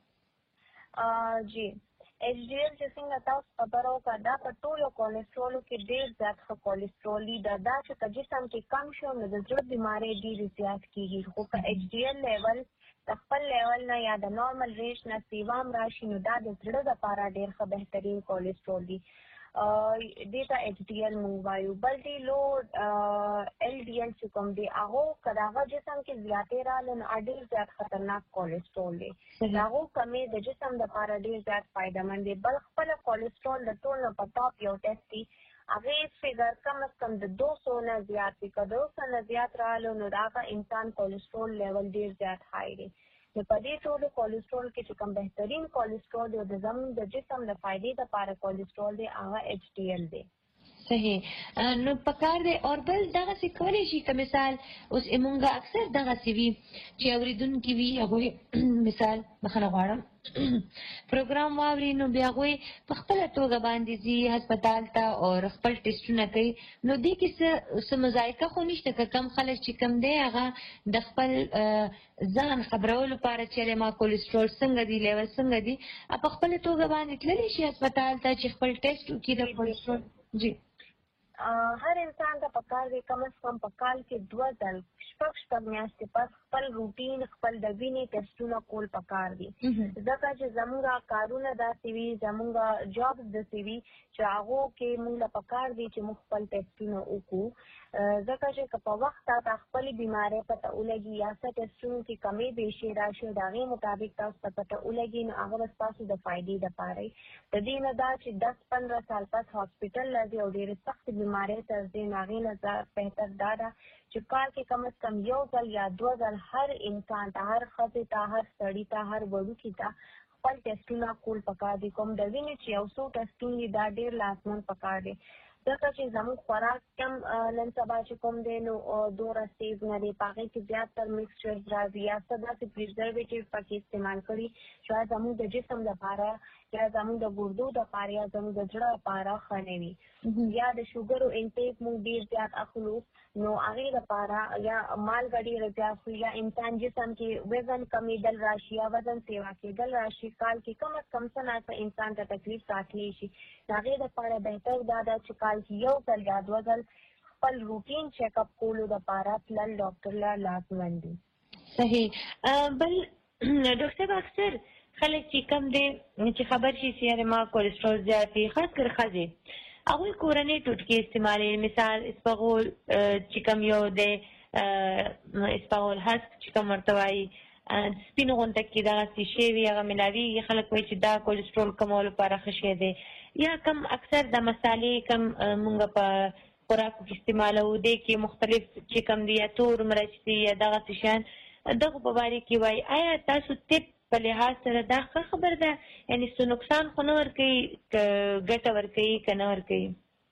ده؟ جی ایچ ډي ایل چې څنګه تاسو خبره وکړه دا په ټولو کولیسټرولو کې ډېر زیات ښه کولیسټرول دی. دا دا چې که جسم کې کم شو نو د زړه بیمارۍ ډېرې زیات کېږي. خو که ایچ ډي ایل لیول د خپل لیول نه یا د نارمل ریش نه سیوا هم راشي نو دا د زړه دپاره ډېر ښه بهترین کولیسټرول دی. دې ته ایچ ډي ایل مونږ وایو. بل دی لو ایل ډي ایل چې کوم دی هغو که د هغه جسم کې زیاتې راغله نو ډېر زیات خطرناک کولیسټرول دی. د هغو کمې د جسم دپاره ډېر زیات فایدهمند دی. بل خپله کولیسټرول د ټول نه په ټاپ یو ټیسټ دی، هغې فګر کم از کم د دو سو نه زیات وي. که دو سو نه زیات راغلو نو د هغه انسان کولیسټرول لیول ډېر زیات های دی. نو په دې ټولو کولیسټرول کې چې کوم بهترین کولیسټرول دی او د زموږ د جسم د فایدې دپاره کولیسټرول دی هغه ایچ ډي ایل دی. صحیح. نو پکار دی اور بل دغسې کولی شي که مثال اوس مونږ اکثر دغسې وي چې اورېدونکي وي هغوی مثال بخښنه غواړم پروګرام واوري نو بیا هغوی په خپله توګه باندې ځي هسپتال ته او خپل ټیسټونه کوي. نو دې کې څه څه مذایقه خو نشته که کم خلک چې کم دی هغه د خپل ځان خبرولو لپاره چې ما کولیسټرول څنګه دی لیول څنګه دی په خپله توګه باندې تللی شي هسپتال ته چې خپل ټیسټ وکړي د کولیسټرول؟ جی هر انسان ته پکار دی کم از کم په کال کې دوه ځل شپږ شپږ میاشتې پس خپل روټین خپل د وینې ټیسټونه کول پکار دي. ځکه چې زموږ کارونه داسې وي زموږ جابس داسې وي چې هغو کې موږ له پکار دي چې موږ خپل ټیسټونه وکړو. ځکه چې که په وخت تا خپلې بیمارۍ پته ولګي یا څه ټیسټونو کې کمې بیشې راشي د هغې مطابق تاسو ته پته ولګي نو هغه به ستاسو د فایدې دپاره وي. د دې نه دا چې دس پندره سال پس هاسپټل له ځي او ډېرې سختې بیمارۍ ته ځي نو هغې نه بهتر دا ده چې کال کې کم از کم یو ځل یا دوه ځل هر انسان ته هر ښځې ته هر سړي ته هر وړوکي ته خپل ټیسټونه کول پکار دي. کوم د وینې چې یو څو ټیسټونه دي دا ډېر لازمن پکار دي. ځکه چې زموږ خوراک کم نن سبا چې کوم دی نو دومره تیز نه دی، په هغې کې زیاتتر مکسچرز راځي یا څه داسې پریزرویټیو پکې استعمال کړي چې زموږ د جسم دپاره یا زموږ د ګردو دپاره یا زموږ د زړه دپاره ښه نه وي. یا د شوګرو انټیک موږ ډېر زیات اخلو نو هغې دپاره یا مالګه ډېره زیات خوري یا انسان جسم کې وزن کمېدل راشي یا وزن سیوا کېدل راشي، کال کې کم از کم څه ناڅه انسان ته تکلیف راتلی شي. د هغې دپاره بهتر دا ده چې کال کې یو ځل یا دوه ځل خپل روټین چیک اپ کولو دپاره تلل ډاکټر له لازمن دي. صحیح. بل ډاکټر صاحب اکثر خلک چې کم دی چې خبر شي چې یاره ما کولیسټرول زیات وي خاص کر ښځې هغوی کورنۍ ټوټکې استعمالوي. مثال اسپغول چې کوم یو دی اسپغول هسک چې کوم ورته وایي سپین غونډه کې دغسې شی وي هغه ملاویږي. خلک وایي چې دا کولیسټرول کمولو لپاره ښه شی دی. یا کم اکثر د مسالې کم مونږ په خوراکو کې استعمالوو دې کې مختلف چې کم دي یا تور مرچ دي یا دغسې شیان دغو په باره کې وایي. آیا تاسو ټپ په لحاظ سره دا ښه خبر ده یعنی څه نقصان خو نه ورکوي که ګټه ورکوي که نه ورکوي؟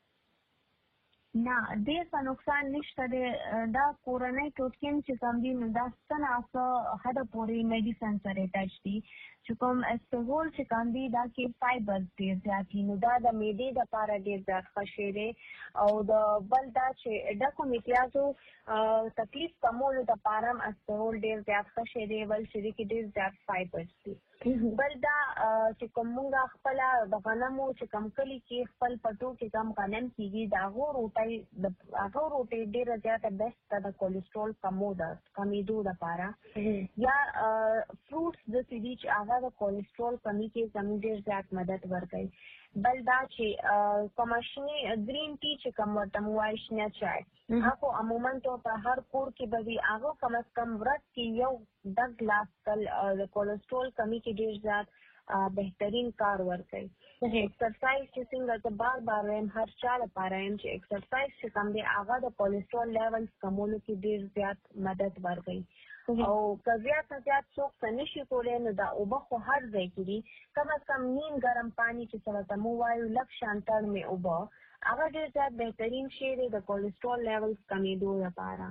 نه ډېر څه نقصان نشته دی. دا کورنۍ ټوټکین چې کوم دي نو دا څه ناڅه حده پورې میډیسن سره ټچ دي چې کوم اسپغول چې کوم دي دا کې فایبر ډېر زیات دي نو دا د معدې دپاره ډېر زیات ښه شی دی. او د بل دا چې ډکو میټیازو تکلیف کمولو دپاره هم اسپغول ډېر زیات ښه شی دی. بل چې دی کې ډېر زیات فایبرز دي. بل دا چې کوم مونږ خپله د غنمو چې کوم کلي کې خپل پټو کې کوم غنم کېږي د هغو روټۍ د هغو روټۍ ډېره زیاته بیسټ ده د کولیسټرول کمو ده کمېدو دپاره. یا فروټس داسې دي چې هغه د کولیسټرول کمي کې زموږ ډېر زیات مدد ورکوي. بل دا چې کومه شنې ګرین ټي چې کوم ورته موږ وایو شنه چای هغه عموما طور په هر کور کې به وي. هغه کم از کم ورځ کې یو ډک ګلاس تل د کولیسټرول کمي کې ډېر زیات بهترین کار ورکوي. ایکسرسایز چې څنګه زه بار بار وایم هر چا لپاره یم چې ایکسرسایز چې کوم دی هغه د کولیسټرول لیولز کمولو کې ډېر زیات مدد ورکوي. او که زیات نه زیات څوک څه نشي کولی نو دا اوبه خو هر ځای کې دي. کم از کم نیم ګرم پانی چې څه ورته موږ وایو لږ شان تړمې اوبه هغه ډېر زیات بهترین شی دی د کولیسټرول لیولز کمېدو لپاره.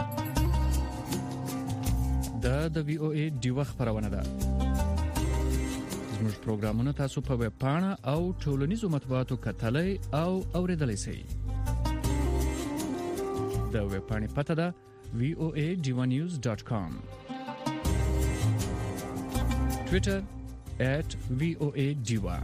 دا د وی او ای ډیوه خپرونه ده. زموږ پروګرامونه تاسو په ویب پاڼه او ټولنیزو مطبوعاتو کتلای او اوریدلای شئ. د ویب پاڼې پته ده وی او ای ډیوه نیوز ډاټ کام. ټویټر ایٹ وی او ای ډیوه.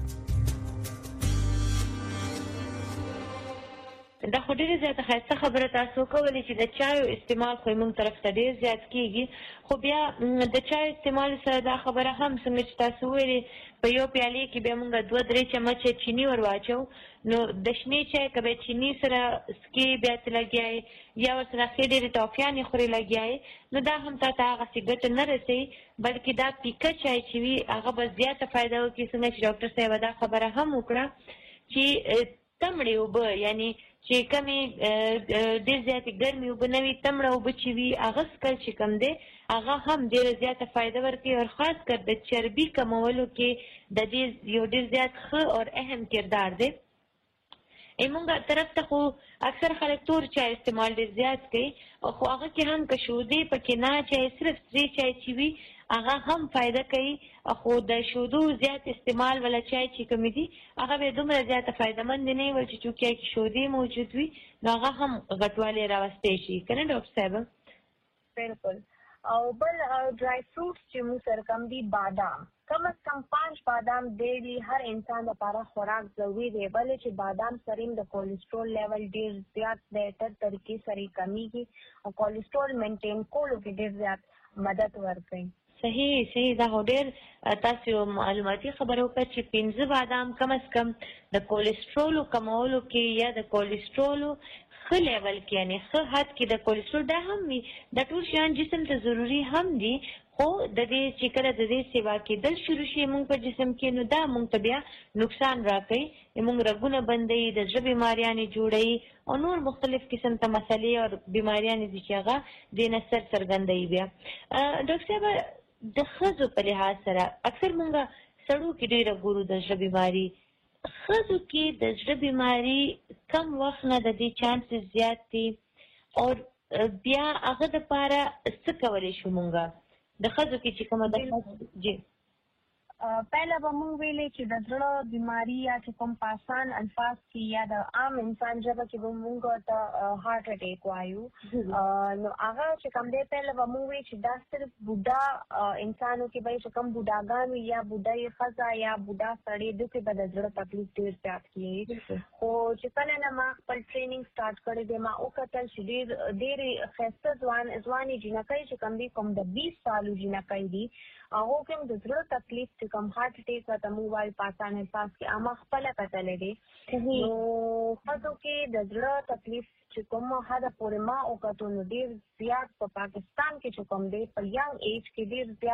دا خو ډېره زیاته ښایسته خبره تاسو کولی چې د چایو استعمال خو موږ طرف ته ډېر زیات کېږي. خو بیا د چای استعمال سره دا خبره هم څنګه چې تاسو ویلې په یو پیالې کې بیا موږ دوه درې چمچه چیني ور واچو نو د شنې چای که بیا چیني سره سکې بیا ته لګیایې یا ورسره ښې ډېرې ټافیانې خورې لګیایې نو دا هم تا ته هغسې ګټه نه رسوي بلکې دا پیکه چای چې وي هغه به زیاته فایده وکړي. څنګه چې ډاکټر صاحبه دا خبره هم وکړه چې تمړې اوبه یعنی چې کمې ډېر زیاتې ګرمې اوبه نه وي تمړه اوبه چې وي هغه څکل چې کوم دی هغه هم ډېره زیاته فایده ورکوي او خاص کر د چربي کمولو کې د دې یو ډېر زیات ښه او اهم کردار دی. موږ طرف ته خو اکثر خلک تور چای استعمال ډېر زیات کوي خو هغه کې هم که شودې پکې نه چای صرف سرې چای چې وي هغه هم فایده کوي خو د شودو زیات استعمال ولا چای چې کوم دي هغه به دومره زیاته فایدهمند نه وي چې چونکې کې شودې موجود وي نو هغه هم غټوالی راوستی شي که نه ډاکټر صاحبه؟ بالکل. او بل ډرای فروټس چې موږ سره کوم دي بادام کم از کم پانچ بادام ډیلی هر انسان لپاره خوراک ضروري دی. ولې چې بادام سره د کولیسټرول لیول ډېر زیات بهتر طریقې سره کمیږي او کولیسټرول مینټین کولو کې ډېر زیات مدد ورکوي. صحیح صحیح دا خو ډېر تاسو یو معلوماتي خبره وکړه چې پنځه بادام کم از کم د کولیسټرولو کمولو کې یا د کولیسټرولو ښه لیول کې یعنې ښه حد کې د کولیسټرول دا هم وي دا ټول شیان جسم ته ضروري هم دي خو د دې چې کله د دې سیوا کېدل شروع شي موږ په جسم کې نو دا موږ ته بیا نقصان راکوي. موږ رګونه بندوي د زړه بیماریانې جوړوي او نور مختلف قسم ته مسلې او بیماریانې دي چې هغه دې نه سر څرګندوي. بیا ډاکټر صاحب د ښځو په لحاظ سره اکثر موږ سړو کې ډېره ګورو د زړه بیماري ښځو کې د زړه بیماري کم وخت نه د دې چانسز زیات دي او بیا هغه دپاره څه کولی شو موږ د ښځو کې چې کومه د جی پهله به موږ ویلې چې د زړه بیماري یا چې کوم په آسان الفاظ کې یا د عام انسان ژبه کې به موږ ته هارټ اټیک وایو نو هغه چې کوم دی پهله به موږ وایو چې دا صرف بوډا انسانو کې به چې کوم بوډاګان وي یا بوډۍ ښځه یا بوډا سړی دوی کې به د زړه تکلیف ډېر زیات کېږي. خو چې کله نه ما خپل ټریننګ سټارټ کړی دی ما وکتل چې ډېر ډېرې ښایسته ځوان ځوانې جینکۍ چې کوم دي کوم د بیس سالو جینکۍ دي هغو کې هم د زړه تکلیف چې کوم هارټ اټیک ورته موږ وایو په آسان الفاظ کې هغه خپله کتلی دی. نو ښځو کې د زړه تکلیف چې کوم حده پورې ما وکتو نو ډېر زیات په پاکستان کې چې کوم دی په ینګ ایج کې ډېر زیات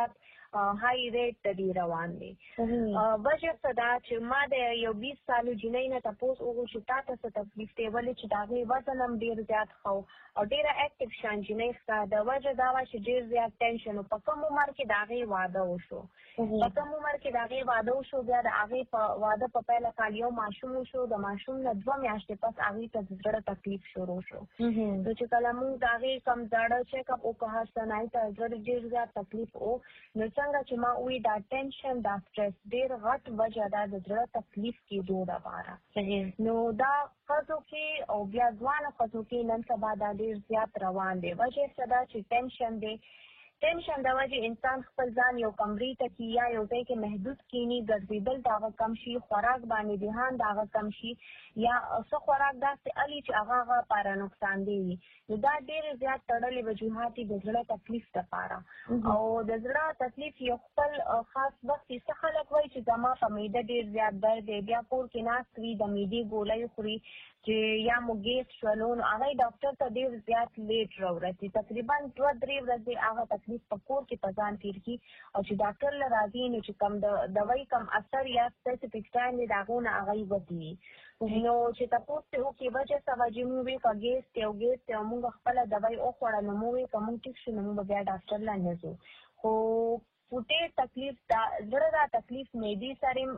هاي ریټ دی روان دی وجه صدا چې ما د یو بیس سالو جنۍ نه تاسو وګورئ چې تاسو ته تکلیف دی ولې چې دا غي وزن هم ډیر زیات خو او ډیره اکټیو شان جنۍ ښه د وجه دا و چې ډیر زیات ټینشن په کوم عمر کې دا غي واده وشو په کوم عمر کې دا غي واده وشو بیا د هغه په واده په پیله کال یو ماشوم شو د ماشوم نه دوه میاشتې پس هغه ته زړه تکلیف شروع شو نو چې کله موږ دا غي کم زړه چیک اپ وکړ سنای ته زړه ډیر زیات تکلیف او نو څنګه چې ما وی دا ټینشن دا سټرس ډیر غټ وجه دا د زړه تکلیف کې دوه لپاره نو دا خاصو کې او بیا ځوان خاصو کې نن سبا دا ډیر زیات روان دی وجه صدا چې ټینشن دی ټینشن دا وجه انسان خپل ځان یو کمرې ته کې یا یو ځای کې محدود کینی ګرځیدل دا کم شي خوراک باندې ذهان دا کم شي یا څو خوراک داسې علي چې هغه لپاره نقصان دی نو دا ډیر زیات تړلې وجوهات د زړه تکلیف لپاره او د زړه تکلیف یو خپل خاص وخت څه خلک وایي چې زما په معده ډیر زیات درد دی بیا کور کې ناست وي د معدې ګولۍ خوري چې یا مو ګیس شولو نو هغه ډاکټر ته ډیر زیات لیټ راورسي تقریبا دوه درې ورځې هغه تکلیف په کور کې په ځان تیر کی او چې ډاکټر له راځي نو چې کم د دوايي کم اثر یا سپیسیفیک ټایم دی داغونه هغه وتی نو چې تاسو ته وکي وجه سواجی مو وی کګیس ته وګیس ته موږ خپل دوايي او خوړل نو مو کوم ټیک شنو موږ بیا ډاکټر لاندې زو خو فوټه تکلیف دا زړه دا تکلیف مېدی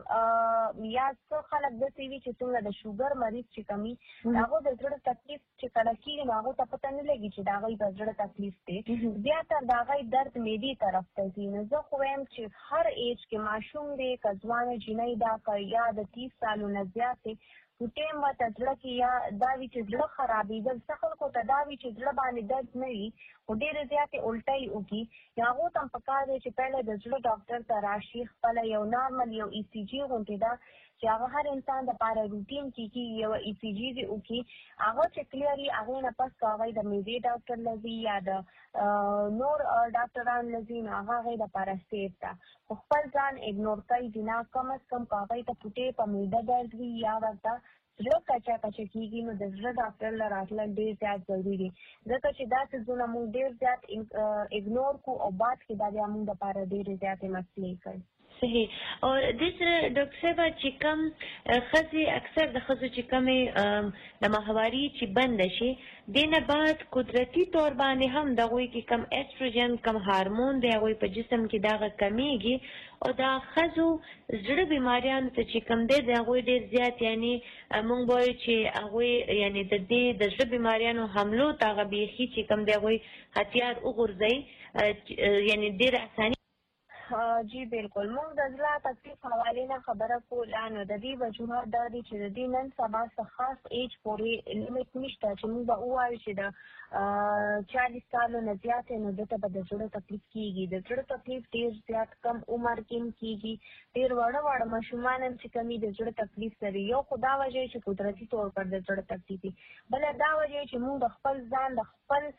سره یا څو خلک د سی وی چې څنګه د شوګر مریض چې کمی هغه د زړه تکلیف چې کله کېږي هغه ته پته نه لګي چې دا غي د زړه تکلیف دی بیا تر دا غي درد مېدی طرف ته ځي نو زه خو وایم چې هر ایج کې ماشوم دی کځوان جنۍ دا کا یا د تیس سالو نه زیات فوټه ما تزړه کې یا دا وی چې زړه خرابېدل څخه کو ته دا وی چې زړه باندې درد نه وي او ډېر زیات الټای وکي یا هغه تم پکار دی چې پهله د زړه ډاکټر ته راشي خپل یو نارمل یو ای سی جی غونډه دا چې هغه هر انسان د لپاره روټین کې یو ای سی جی دی وکي هغه چې کلیري هغه نه پس کاوی د میډي ډاکټر لذي یا د نور ډاکټران لذي نه هغه د لپاره سیف تا خپل ځان اګنور کوي دنا کم از کم کاوی ته پټه په میډه درد وی یا ورته زړه کچا کچا کیږي نو د زړه ډاکټر لپاره راتلل ډیر زیات ضروری دي ځکه چې دا څه زونه موږ ډیر زیات اګنور کو او بات کې دا موږ د لپاره ډیر زیات مسلې کوي صحیح اور د ډاکټر صاحب چې کوم خزي اکثر د خزو چې کومه د ماهواري چې بند شي دینه بعد قدرتی طور باندې هم دغه کې کم استروجن کم هورمون دی هغه په جسم کې دغه کمیږي او دا خزو زړه بیماریان ته چې کم دی دغه ډیر زیات یعنی مونږ وایو چې هغه یعنی د دې د زړه بیماریانو حملو ته غبيخي چې کم دی هغه هتیار وګرځي یعنی ډیر اساني جی بالکل موږ د زړه تکلیف حواله نه خبره کوله نو د دې وجوهات دا دي چې د دې نن سبا څخه خاص ایج پورې لیمټ نشته چې موږ به وایو چې د چالیس کالو نه زیات نو دته به د زړه تکلیف کیږي د زړه تکلیف ډیر زیات کم عمر کې کیږي ډیر وړه وړه ماشومان چې کمی د زړه تکلیف لري یو خدا وجه چې قدرتی طور پر د زړه تکلیف بل دا وجه چې موږ د خپل ځان د خپل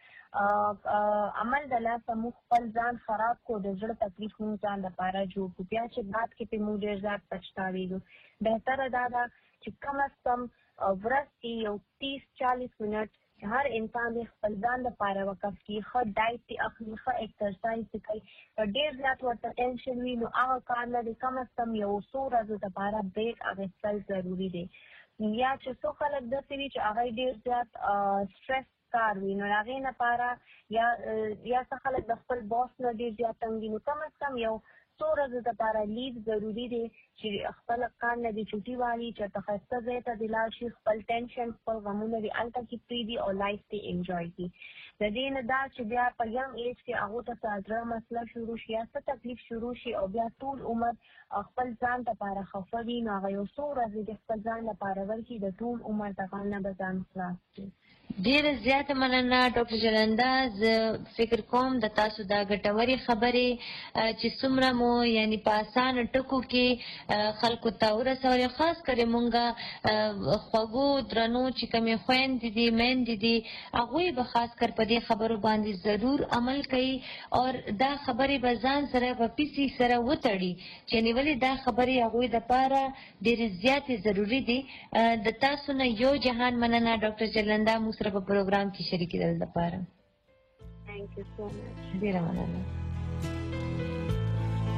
عمل د لاسه مو خپل ځان خراب کو د زړه تکلیف مو ځان لپاره جوړ کو بیا چې بات کې په مو ډیر ځات پښتاویږو بهتره دا ده چې کم از کم ورځ کې یو تیس چالیس منټ هر انسان د خپل ځان لپاره وقف کی خو ډایټ دی اخلي خو ایکسرسایز کوي ډیر ځات ورته ټینشن وي نو هغه کار نه کم از کم یو څو ورځې لپاره بریک اخیستل ضروری دی یا چې څو خلک د سوي چې هغه ډیر ځات سټرس کار وي نو هغه نه پاره یا یا څه خلک د خپل باس نه ډیر زیات تنګ نو کم از کم یو څو ورځې لپاره لیو ضروری دی چې خپل کار نه دی چټي والی چې تخصص زه ته د لاشي خپل ټینشن خپل غمونه دی الته کې پری دی او لایف ته انجوای کی د دې نه دا چې بیا په یم ایج کې هغه ته ساده مسله شروع شي یا څه تکلیف شروع شي او بیا ټول عمر خپل ځان لپاره خفوي نو هغه یو څو ورځې د خپل ځان لپاره ورکی د ټول عمر څنګه نه بزان خلاص شي ډیر زیات مننه ډاکټر جلنده زه فکر کوم د تاسو دا ګټوري خبرې چې څومره مو یعنی په اسان ټکو کې خلکو ته ورسول خاص کړي مونږه خوګو درنو چې کومې خويندې دي مېندې دي هغه به خاص کر په دې خبرو باندې ضرور عمل کوي او دا خبرې به ځان سره په پیسي سره وتړي چې نیولې دا خبرې هغه د پاره ډیر زیات ضروری دي د تاسو نه یو جهان مننه ډاکټر جلنده مو سره په پروګرام کې شریک کېدل لپاره ثانک یو سو مچ ډیر مننه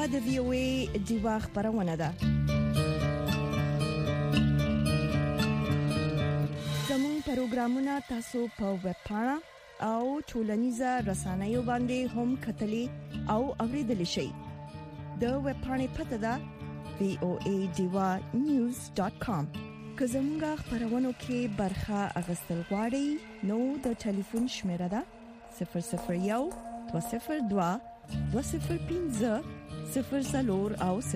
د وی او ای دیوا خبرونه ده. زموږ پروګرامونه تاسو په ویب پاڼه او ټولنیزه رسنیو باندې هم کتلی او اوریدلی شئ. د ویب پاڼې پته ده وی او ای دیوا نیوز ډاټ کام. که زموږ خبرونو کې برخه اغوستل غواړئ نو د ټلیفون شمیره ده صفر صفر یو دوه صفر دوه دوه صفر پنځه صفر څلور او